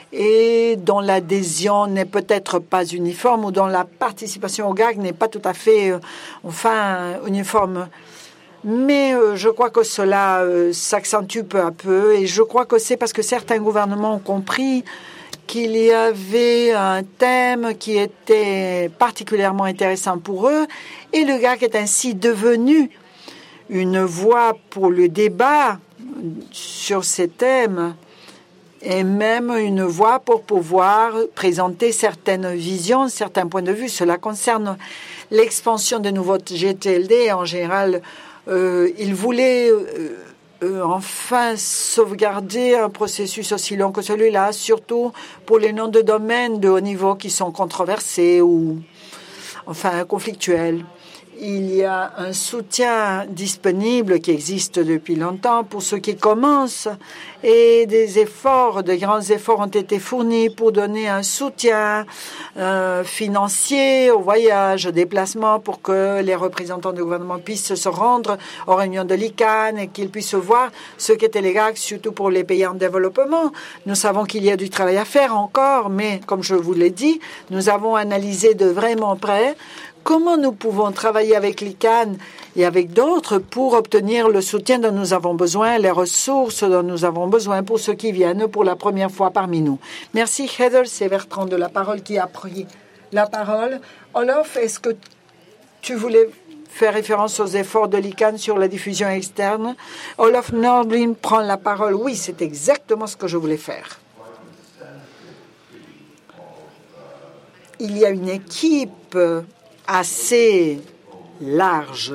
et dont l'adhésion n'est peut-être pas uniforme ou dont la participation au G A C n'est pas tout à fait, euh, enfin, uniforme. Mais euh, je crois que cela euh, s'accentue peu à peu et je crois que c'est parce que certains gouvernements ont compris qu'il y avait un thème qui était particulièrement intéressant pour eux et le G A C est ainsi devenu une voie pour le débat sur ces thèmes et même une voie pour pouvoir présenter certaines visions, certains points de vue. Cela concerne l'expansion des nouveaux G T L D. En général, euh, ils voulaient euh, euh, enfin sauvegarder un processus aussi long que celui-là, surtout pour les noms de domaine de haut niveau qui sont controversés ou enfin conflictuels. Il y a un soutien disponible qui existe depuis longtemps pour ceux qui commencent et des efforts, de grands efforts ont été fournis pour donner un soutien euh, financier au voyage, au déplacement pour que les représentants du gouvernement puissent se rendre aux réunions de l'I C A N et qu'ils puissent voir ce qu'étaient les G A C, surtout pour les pays en développement. Nous savons qu'il y a du travail à faire encore, mais comme je vous l'ai dit, nous avons analysé de vraiment près comment nous pouvons travailler avec l'I C A N et avec d'autres pour obtenir le soutien dont nous avons besoin, les ressources dont nous avons besoin pour ceux qui viennent pour la première fois parmi nous. Merci Heather, c'est Bertrand de la Parole qui a pris la parole. Olof, est-ce que tu voulais faire référence aux efforts de l'I C A N sur la diffusion externe? Olof Nordlund prend la parole. Oui, c'est exactement ce que je voulais faire. Il y a une équipe assez large,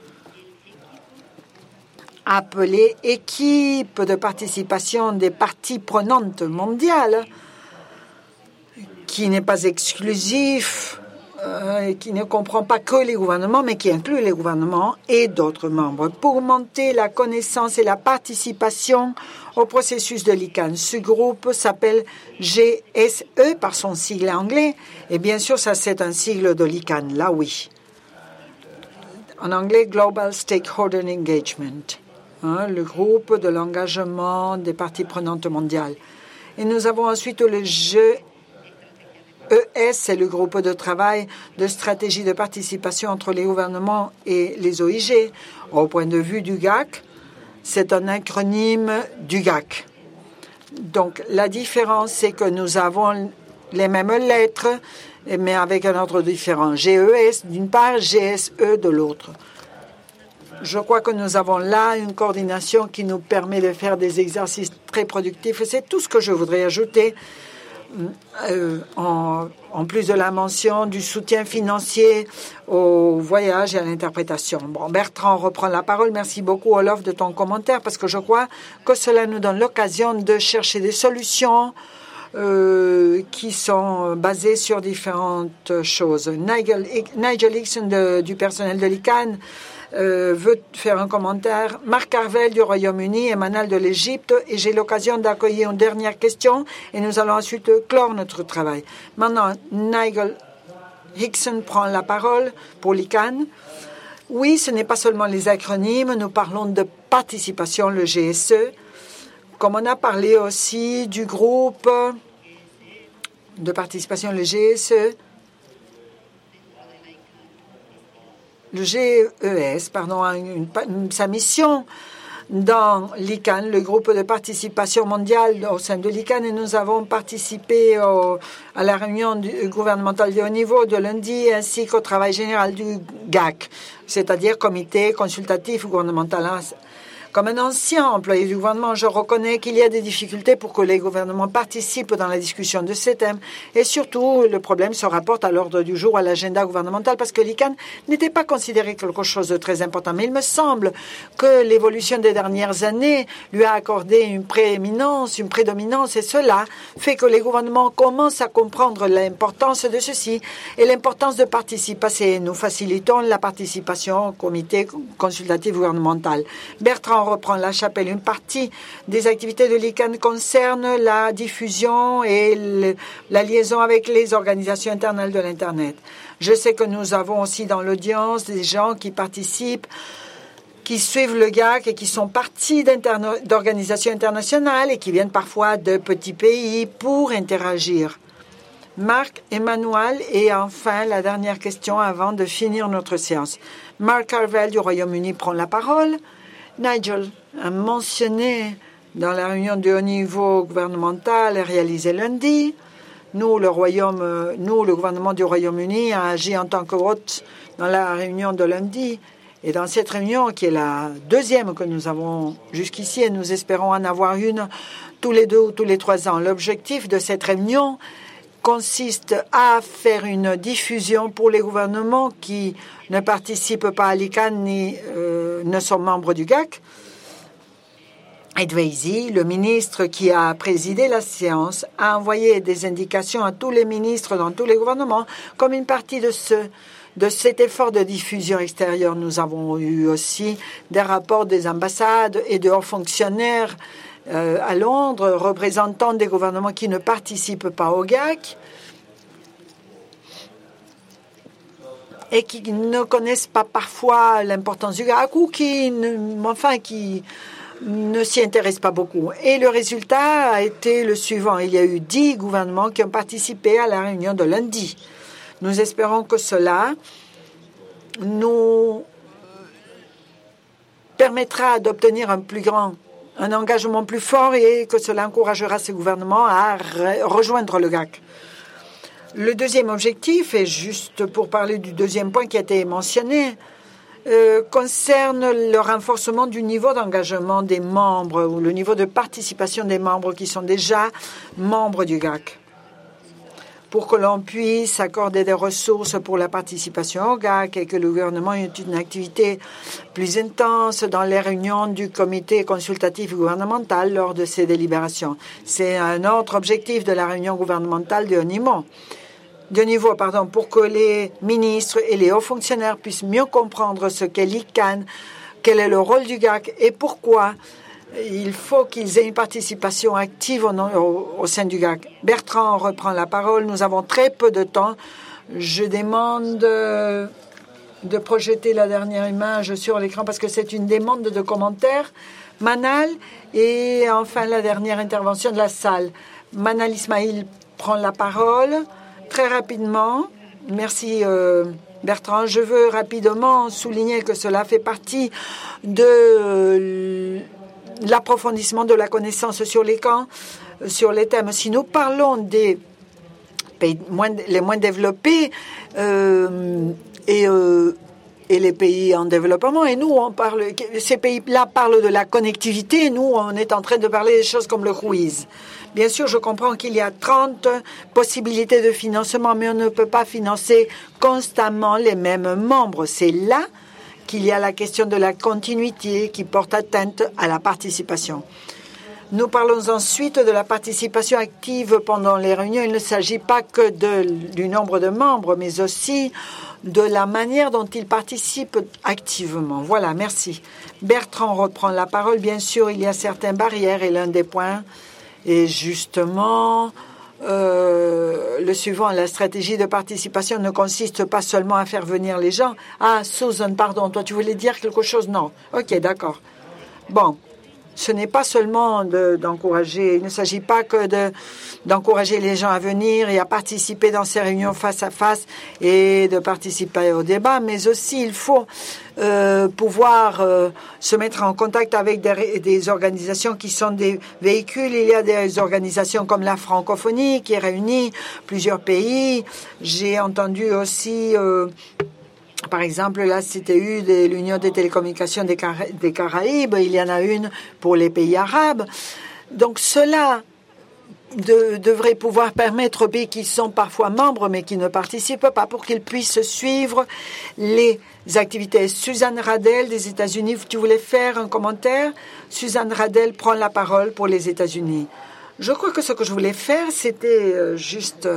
appelée équipe de participation des parties prenantes mondiales, qui n'est pas exclusif, euh, qui ne comprend pas que les gouvernements, mais qui inclut les gouvernements et d'autres membres, pour monter la connaissance et la participation au processus de l'I C A N. Ce groupe s'appelle G S E par son sigle anglais. Et bien sûr, ça c'est un sigle de l'I C A N, là oui. En anglais, Global Stakeholder Engagement, hein, le groupe de l'engagement des parties prenantes mondiales. Et nous avons ensuite le G E S, c'est le groupe de travail de stratégie de participation entre les gouvernements et les O I G. Au point de vue du G A C, c'est un acronyme du G A C. Donc, la différence, c'est que nous avons les mêmes lettres, mais avec un ordre différent. G E S d'une part, G S E de l'autre. Je crois que nous avons là une coordination qui nous permet de faire des exercices très productifs. Et c'est tout ce que je voudrais ajouter. Euh, en, en plus de la mention du soutien financier au voyage et à l'interprétation. Bon, Bertrand reprend la parole. Merci beaucoup, Olof, de ton commentaire, parce que je crois que cela nous donne l'occasion de chercher des solutions euh, qui sont basées sur différentes choses. Nigel, Nigel Hickson de, du personnel de l'I C A N Euh, veut faire un commentaire. Marc Carvel du Royaume-Uni, Emmanuel de l'Égypte, et j'ai l'occasion d'accueillir une dernière question et nous allons ensuite clore notre travail. Maintenant, Nigel Hickson prend la parole pour l'I C A N. Oui, ce n'est pas seulement les acronymes, nous parlons de participation, le G S E, comme on a parlé aussi du groupe de participation, le G S E, le G E S, pardon, a une, une, sa mission dans l'I C A N, le groupe de participation mondiale au sein de l'I C A N, et nous avons participé au, à la réunion du, gouvernementale de haut niveau de lundi, ainsi qu'au travail général du G A C, c'est-à-dire comité consultatif gouvernemental. Comme un ancien employé du gouvernement, je reconnais qu'il y a des difficultés pour que les gouvernements participent dans la discussion de ces thèmes. Et surtout, le problème se rapporte à l'ordre du jour, à l'agenda gouvernemental, parce que l'I C A N n'était pas considéré quelque chose de très important. Mais il me semble que l'évolution des dernières années lui a accordé une prééminence, une prédominance, et cela fait que les gouvernements commencent à comprendre l'importance de ceci et l'importance de participer. Nous facilitons la participation au comité consultatif gouvernemental. Bertrand reprend la chapelle. Une partie des activités de l'I C A N concerne la diffusion et le, la liaison avec les organisations internationales de l'Internet. Je sais que nous avons aussi dans l'audience des gens qui participent, qui suivent le G A C et qui sont partis d'organisations internationales et qui viennent parfois de petits pays pour interagir. Marc, Emmanuel et enfin la dernière question avant de finir notre séance. Mark Carvel du Royaume-Uni prend la parole. Nigel a mentionné dans la réunion de haut niveau gouvernemental réalisée lundi. Nous, le Royaume, nous, le gouvernement du Royaume-Uni, a agi en tant que hôte dans la réunion de lundi. Et dans cette réunion, qui est la deuxième que nous avons jusqu'ici, et nous espérons en avoir une tous les deux ou tous les trois ans. L'objectif de cette réunion consiste à faire une diffusion pour les gouvernements qui ne participent pas à l'I C A N ni euh, ne sont membres du G A C. Ed Vaizey, le ministre qui a présidé la séance, a envoyé des indications à tous les ministres dans tous les gouvernements comme une partie de ce de cet effort de diffusion extérieure. Nous avons eu aussi des rapports des ambassades et de hauts fonctionnaires euh, à Londres, représentant des gouvernements qui ne participent pas au G A C et qui ne connaissent pas parfois l'importance du G A C ou qui, ne, enfin, qui ne s'y intéressent pas beaucoup. Et le résultat a été le suivant. Il y a eu dix gouvernements qui ont participé à la réunion de lundi. Nous espérons que cela nous permettra d'obtenir un plus grand, un engagement plus fort et que cela encouragera ces gouvernements à re- rejoindre le G A C. Le deuxième objectif, et juste pour parler du deuxième point qui a été mentionné, euh, concerne le renforcement du niveau d'engagement des membres ou le niveau de participation des membres qui sont déjà membres du G A C, pour que l'on puisse accorder des ressources pour la participation au G A C et que le gouvernement ait une activité plus intense dans les réunions du comité consultatif gouvernemental lors de ces délibérations. C'est un autre objectif de la réunion gouvernementale de haut niveau. De niveau, pardon, pour que les ministres et les hauts fonctionnaires puissent mieux comprendre ce qu'est l'I C A N, quel est le rôle du G A C et pourquoi il faut qu'ils aient une participation active au, au, au sein du G A C. Bertrand reprend la parole. Nous avons très peu de temps. Je demande de, de projeter la dernière image sur l'écran parce que c'est une demande de commentaires. Manal et enfin la dernière intervention de la salle. Manal Ismail prend la parole. Très rapidement, merci euh, Bertrand. Je veux rapidement souligner que cela fait partie de euh, l'approfondissement de la connaissance sur les camps, sur les thèmes. Si nous parlons des pays moins, les moins développés euh, et, euh, et les pays en développement, et nous, on parle, ces pays-là parlent de la connectivité, et nous, on est en train de parler des choses comme le cruise. Bien sûr, je comprends qu'il y a trente possibilités de financement, mais on ne peut pas financer constamment les mêmes membres. C'est là qu'il y a la question de la continuité qui porte atteinte à la participation. Nous parlons ensuite de la participation active pendant les réunions. Il ne s'agit pas que de, du nombre de membres, mais aussi de la manière dont ils participent activement. Voilà, merci. Bertrand reprend la parole. Bien sûr, il y a certaines barrières et l'un des points est justement euh, le suivant. La stratégie de participation ne consiste pas seulement à faire venir les gens. Ah, Susan, pardon, toi tu voulais dire quelque chose? Non. Ok, d'accord. Bon. Ce n'est pas seulement de, d'encourager, il ne s'agit pas que de, d'encourager les gens à venir et à participer dans ces réunions face à face et de participer au débat, mais aussi il faut euh, pouvoir euh, se mettre en contact avec des, des organisations qui sont des véhicules. Il y a des organisations comme la francophonie qui réunit plusieurs pays. J'ai entendu aussi... Euh, Par exemple, la C T U de l'Union des télécommunications des, Cara- des Caraïbes, il y en a une pour les pays arabes. Donc cela de, devrait pouvoir permettre aux pays qui sont parfois membres mais qui ne participent pas pour qu'ils puissent suivre les activités. Suzanne Radel des États-Unis, tu voulais faire un commentaire? Suzanne Radel prend la parole pour les États-Unis. Je crois que ce que je voulais faire, c'était juste...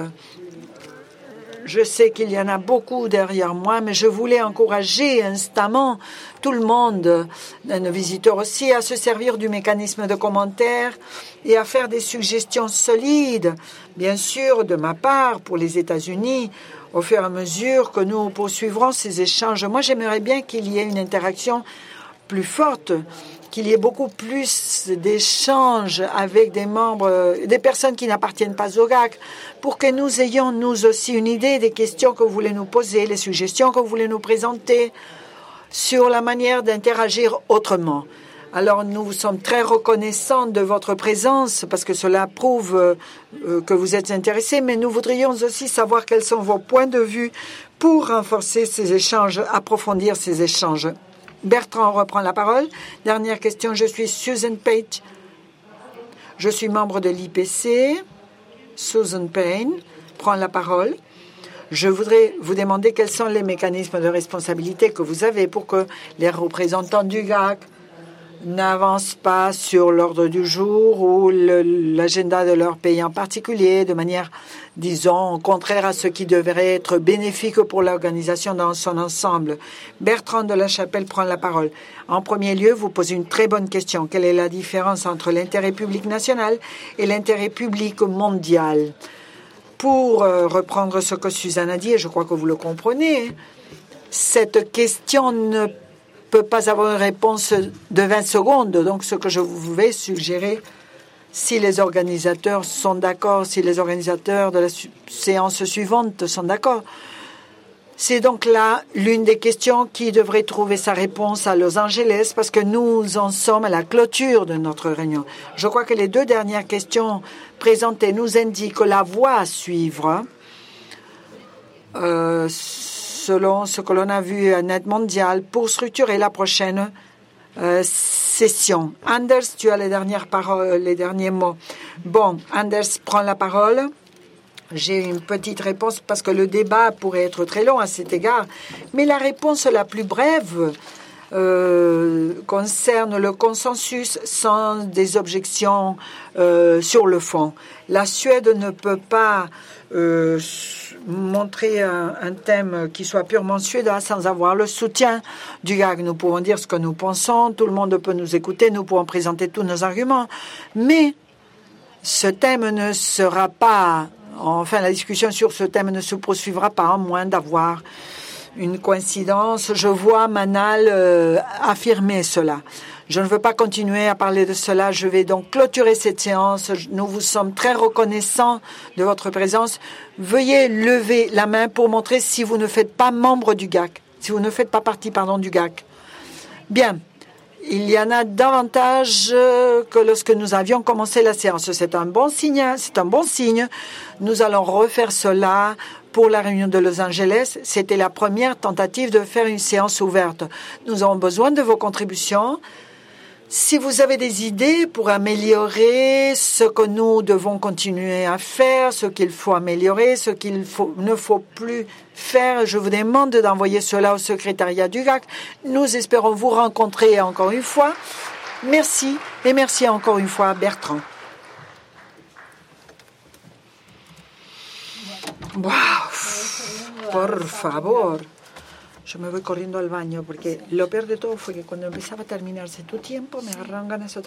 Je sais qu'il y en a beaucoup derrière moi, mais je voulais encourager instamment tout le monde, nos visiteurs aussi, à se servir du mécanisme de commentaires et à faire des suggestions solides, bien sûr, de ma part, pour les États-Unis, au fur et à mesure que nous poursuivrons ces échanges. Moi, j'aimerais bien qu'il y ait une interaction plus forte, qu'il y ait beaucoup plus d'échanges avec des membres, des personnes qui n'appartiennent pas au G A C, pour que nous ayons, nous aussi, une idée des questions que vous voulez nous poser, les suggestions que vous voulez nous présenter sur la manière d'interagir autrement. Alors, nous vous sommes très reconnaissants de votre présence parce que cela prouve euh, que vous êtes intéressés, mais nous voudrions aussi savoir quels sont vos points de vue pour renforcer ces échanges, approfondir ces échanges. Bertrand reprend la parole. Dernière question, je suis Susan Page. Je suis membre de l'I P C. Susan Payne prend la parole. Je voudrais vous demander quels sont les mécanismes de responsabilité que vous avez pour que les représentants du G A C n'avancent pas sur l'ordre du jour ou l'agenda de leur pays en particulier de manière, disons, contraire à ce qui devrait être bénéfique pour l'organisation dans son ensemble. Bertrand de la Chapelle prend la parole. En premier lieu, vous posez une très bonne question. Quelle est la différence entre l'intérêt public national et l'intérêt public mondial? Pour euh, reprendre ce que Suzanne a dit, et je crois que vous le comprenez, cette question ne peut pas avoir une réponse de vingt secondes. Donc, ce que je vous vais suggérer, si les organisateurs sont d'accord, si les organisateurs de la séance suivante sont d'accord, c'est donc là l'une des questions qui devrait trouver sa réponse à Los Angeles parce que nous en sommes à la clôture de notre réunion. Je crois que les deux dernières questions présentées nous indiquent la voie à suivre euh, selon ce que l'on a vu à Net Mondial pour structurer la prochaine euh, session. Anders, tu as les dernières paroles, les derniers mots. Bon, Anders prend la parole. J'ai une petite réponse parce que le débat pourrait être très long à cet égard, mais la réponse la plus brève euh, concerne le consensus sans des objections euh, sur le fond. La Suède ne peut pas euh, montrer un, un thème qui soit purement suédois sans avoir le soutien du G A C. Nous pouvons dire ce que nous pensons, tout le monde peut nous écouter, nous pouvons présenter tous nos arguments, mais ce thème ne sera pas... Enfin, la discussion sur ce thème ne se poursuivra pas, à moins d'avoir une coïncidence. Je vois Manal euh, affirmer cela. Je ne veux pas continuer à parler de cela. Je vais donc clôturer cette séance. Nous vous sommes très reconnaissants de votre présence. Veuillez lever la main pour montrer si vous ne faites pas membre du G A C, si vous ne faites pas partie, pardon, du G A C. Bien. Il y en a davantage que lorsque nous avions commencé la séance. C'est un bon signe. C'est un bon signe. Nous allons refaire cela pour la réunion de Los Angeles. C'était la première tentative de faire une séance ouverte. Nous avons besoin de vos contributions. Si vous avez des idées pour améliorer ce que nous devons continuer à faire, ce qu'il faut améliorer, ce qu'il faut, ne faut plus faire, je vous demande d'envoyer cela au secrétariat du G A C. Nous espérons vous rencontrer encore une fois. Merci et merci encore une fois, Bertrand. Wow, por favor. Yo me voy corriendo al baño porque lo peor de todo fue que cuando empezaba a terminarse tu tiempo me agarraron ganas otra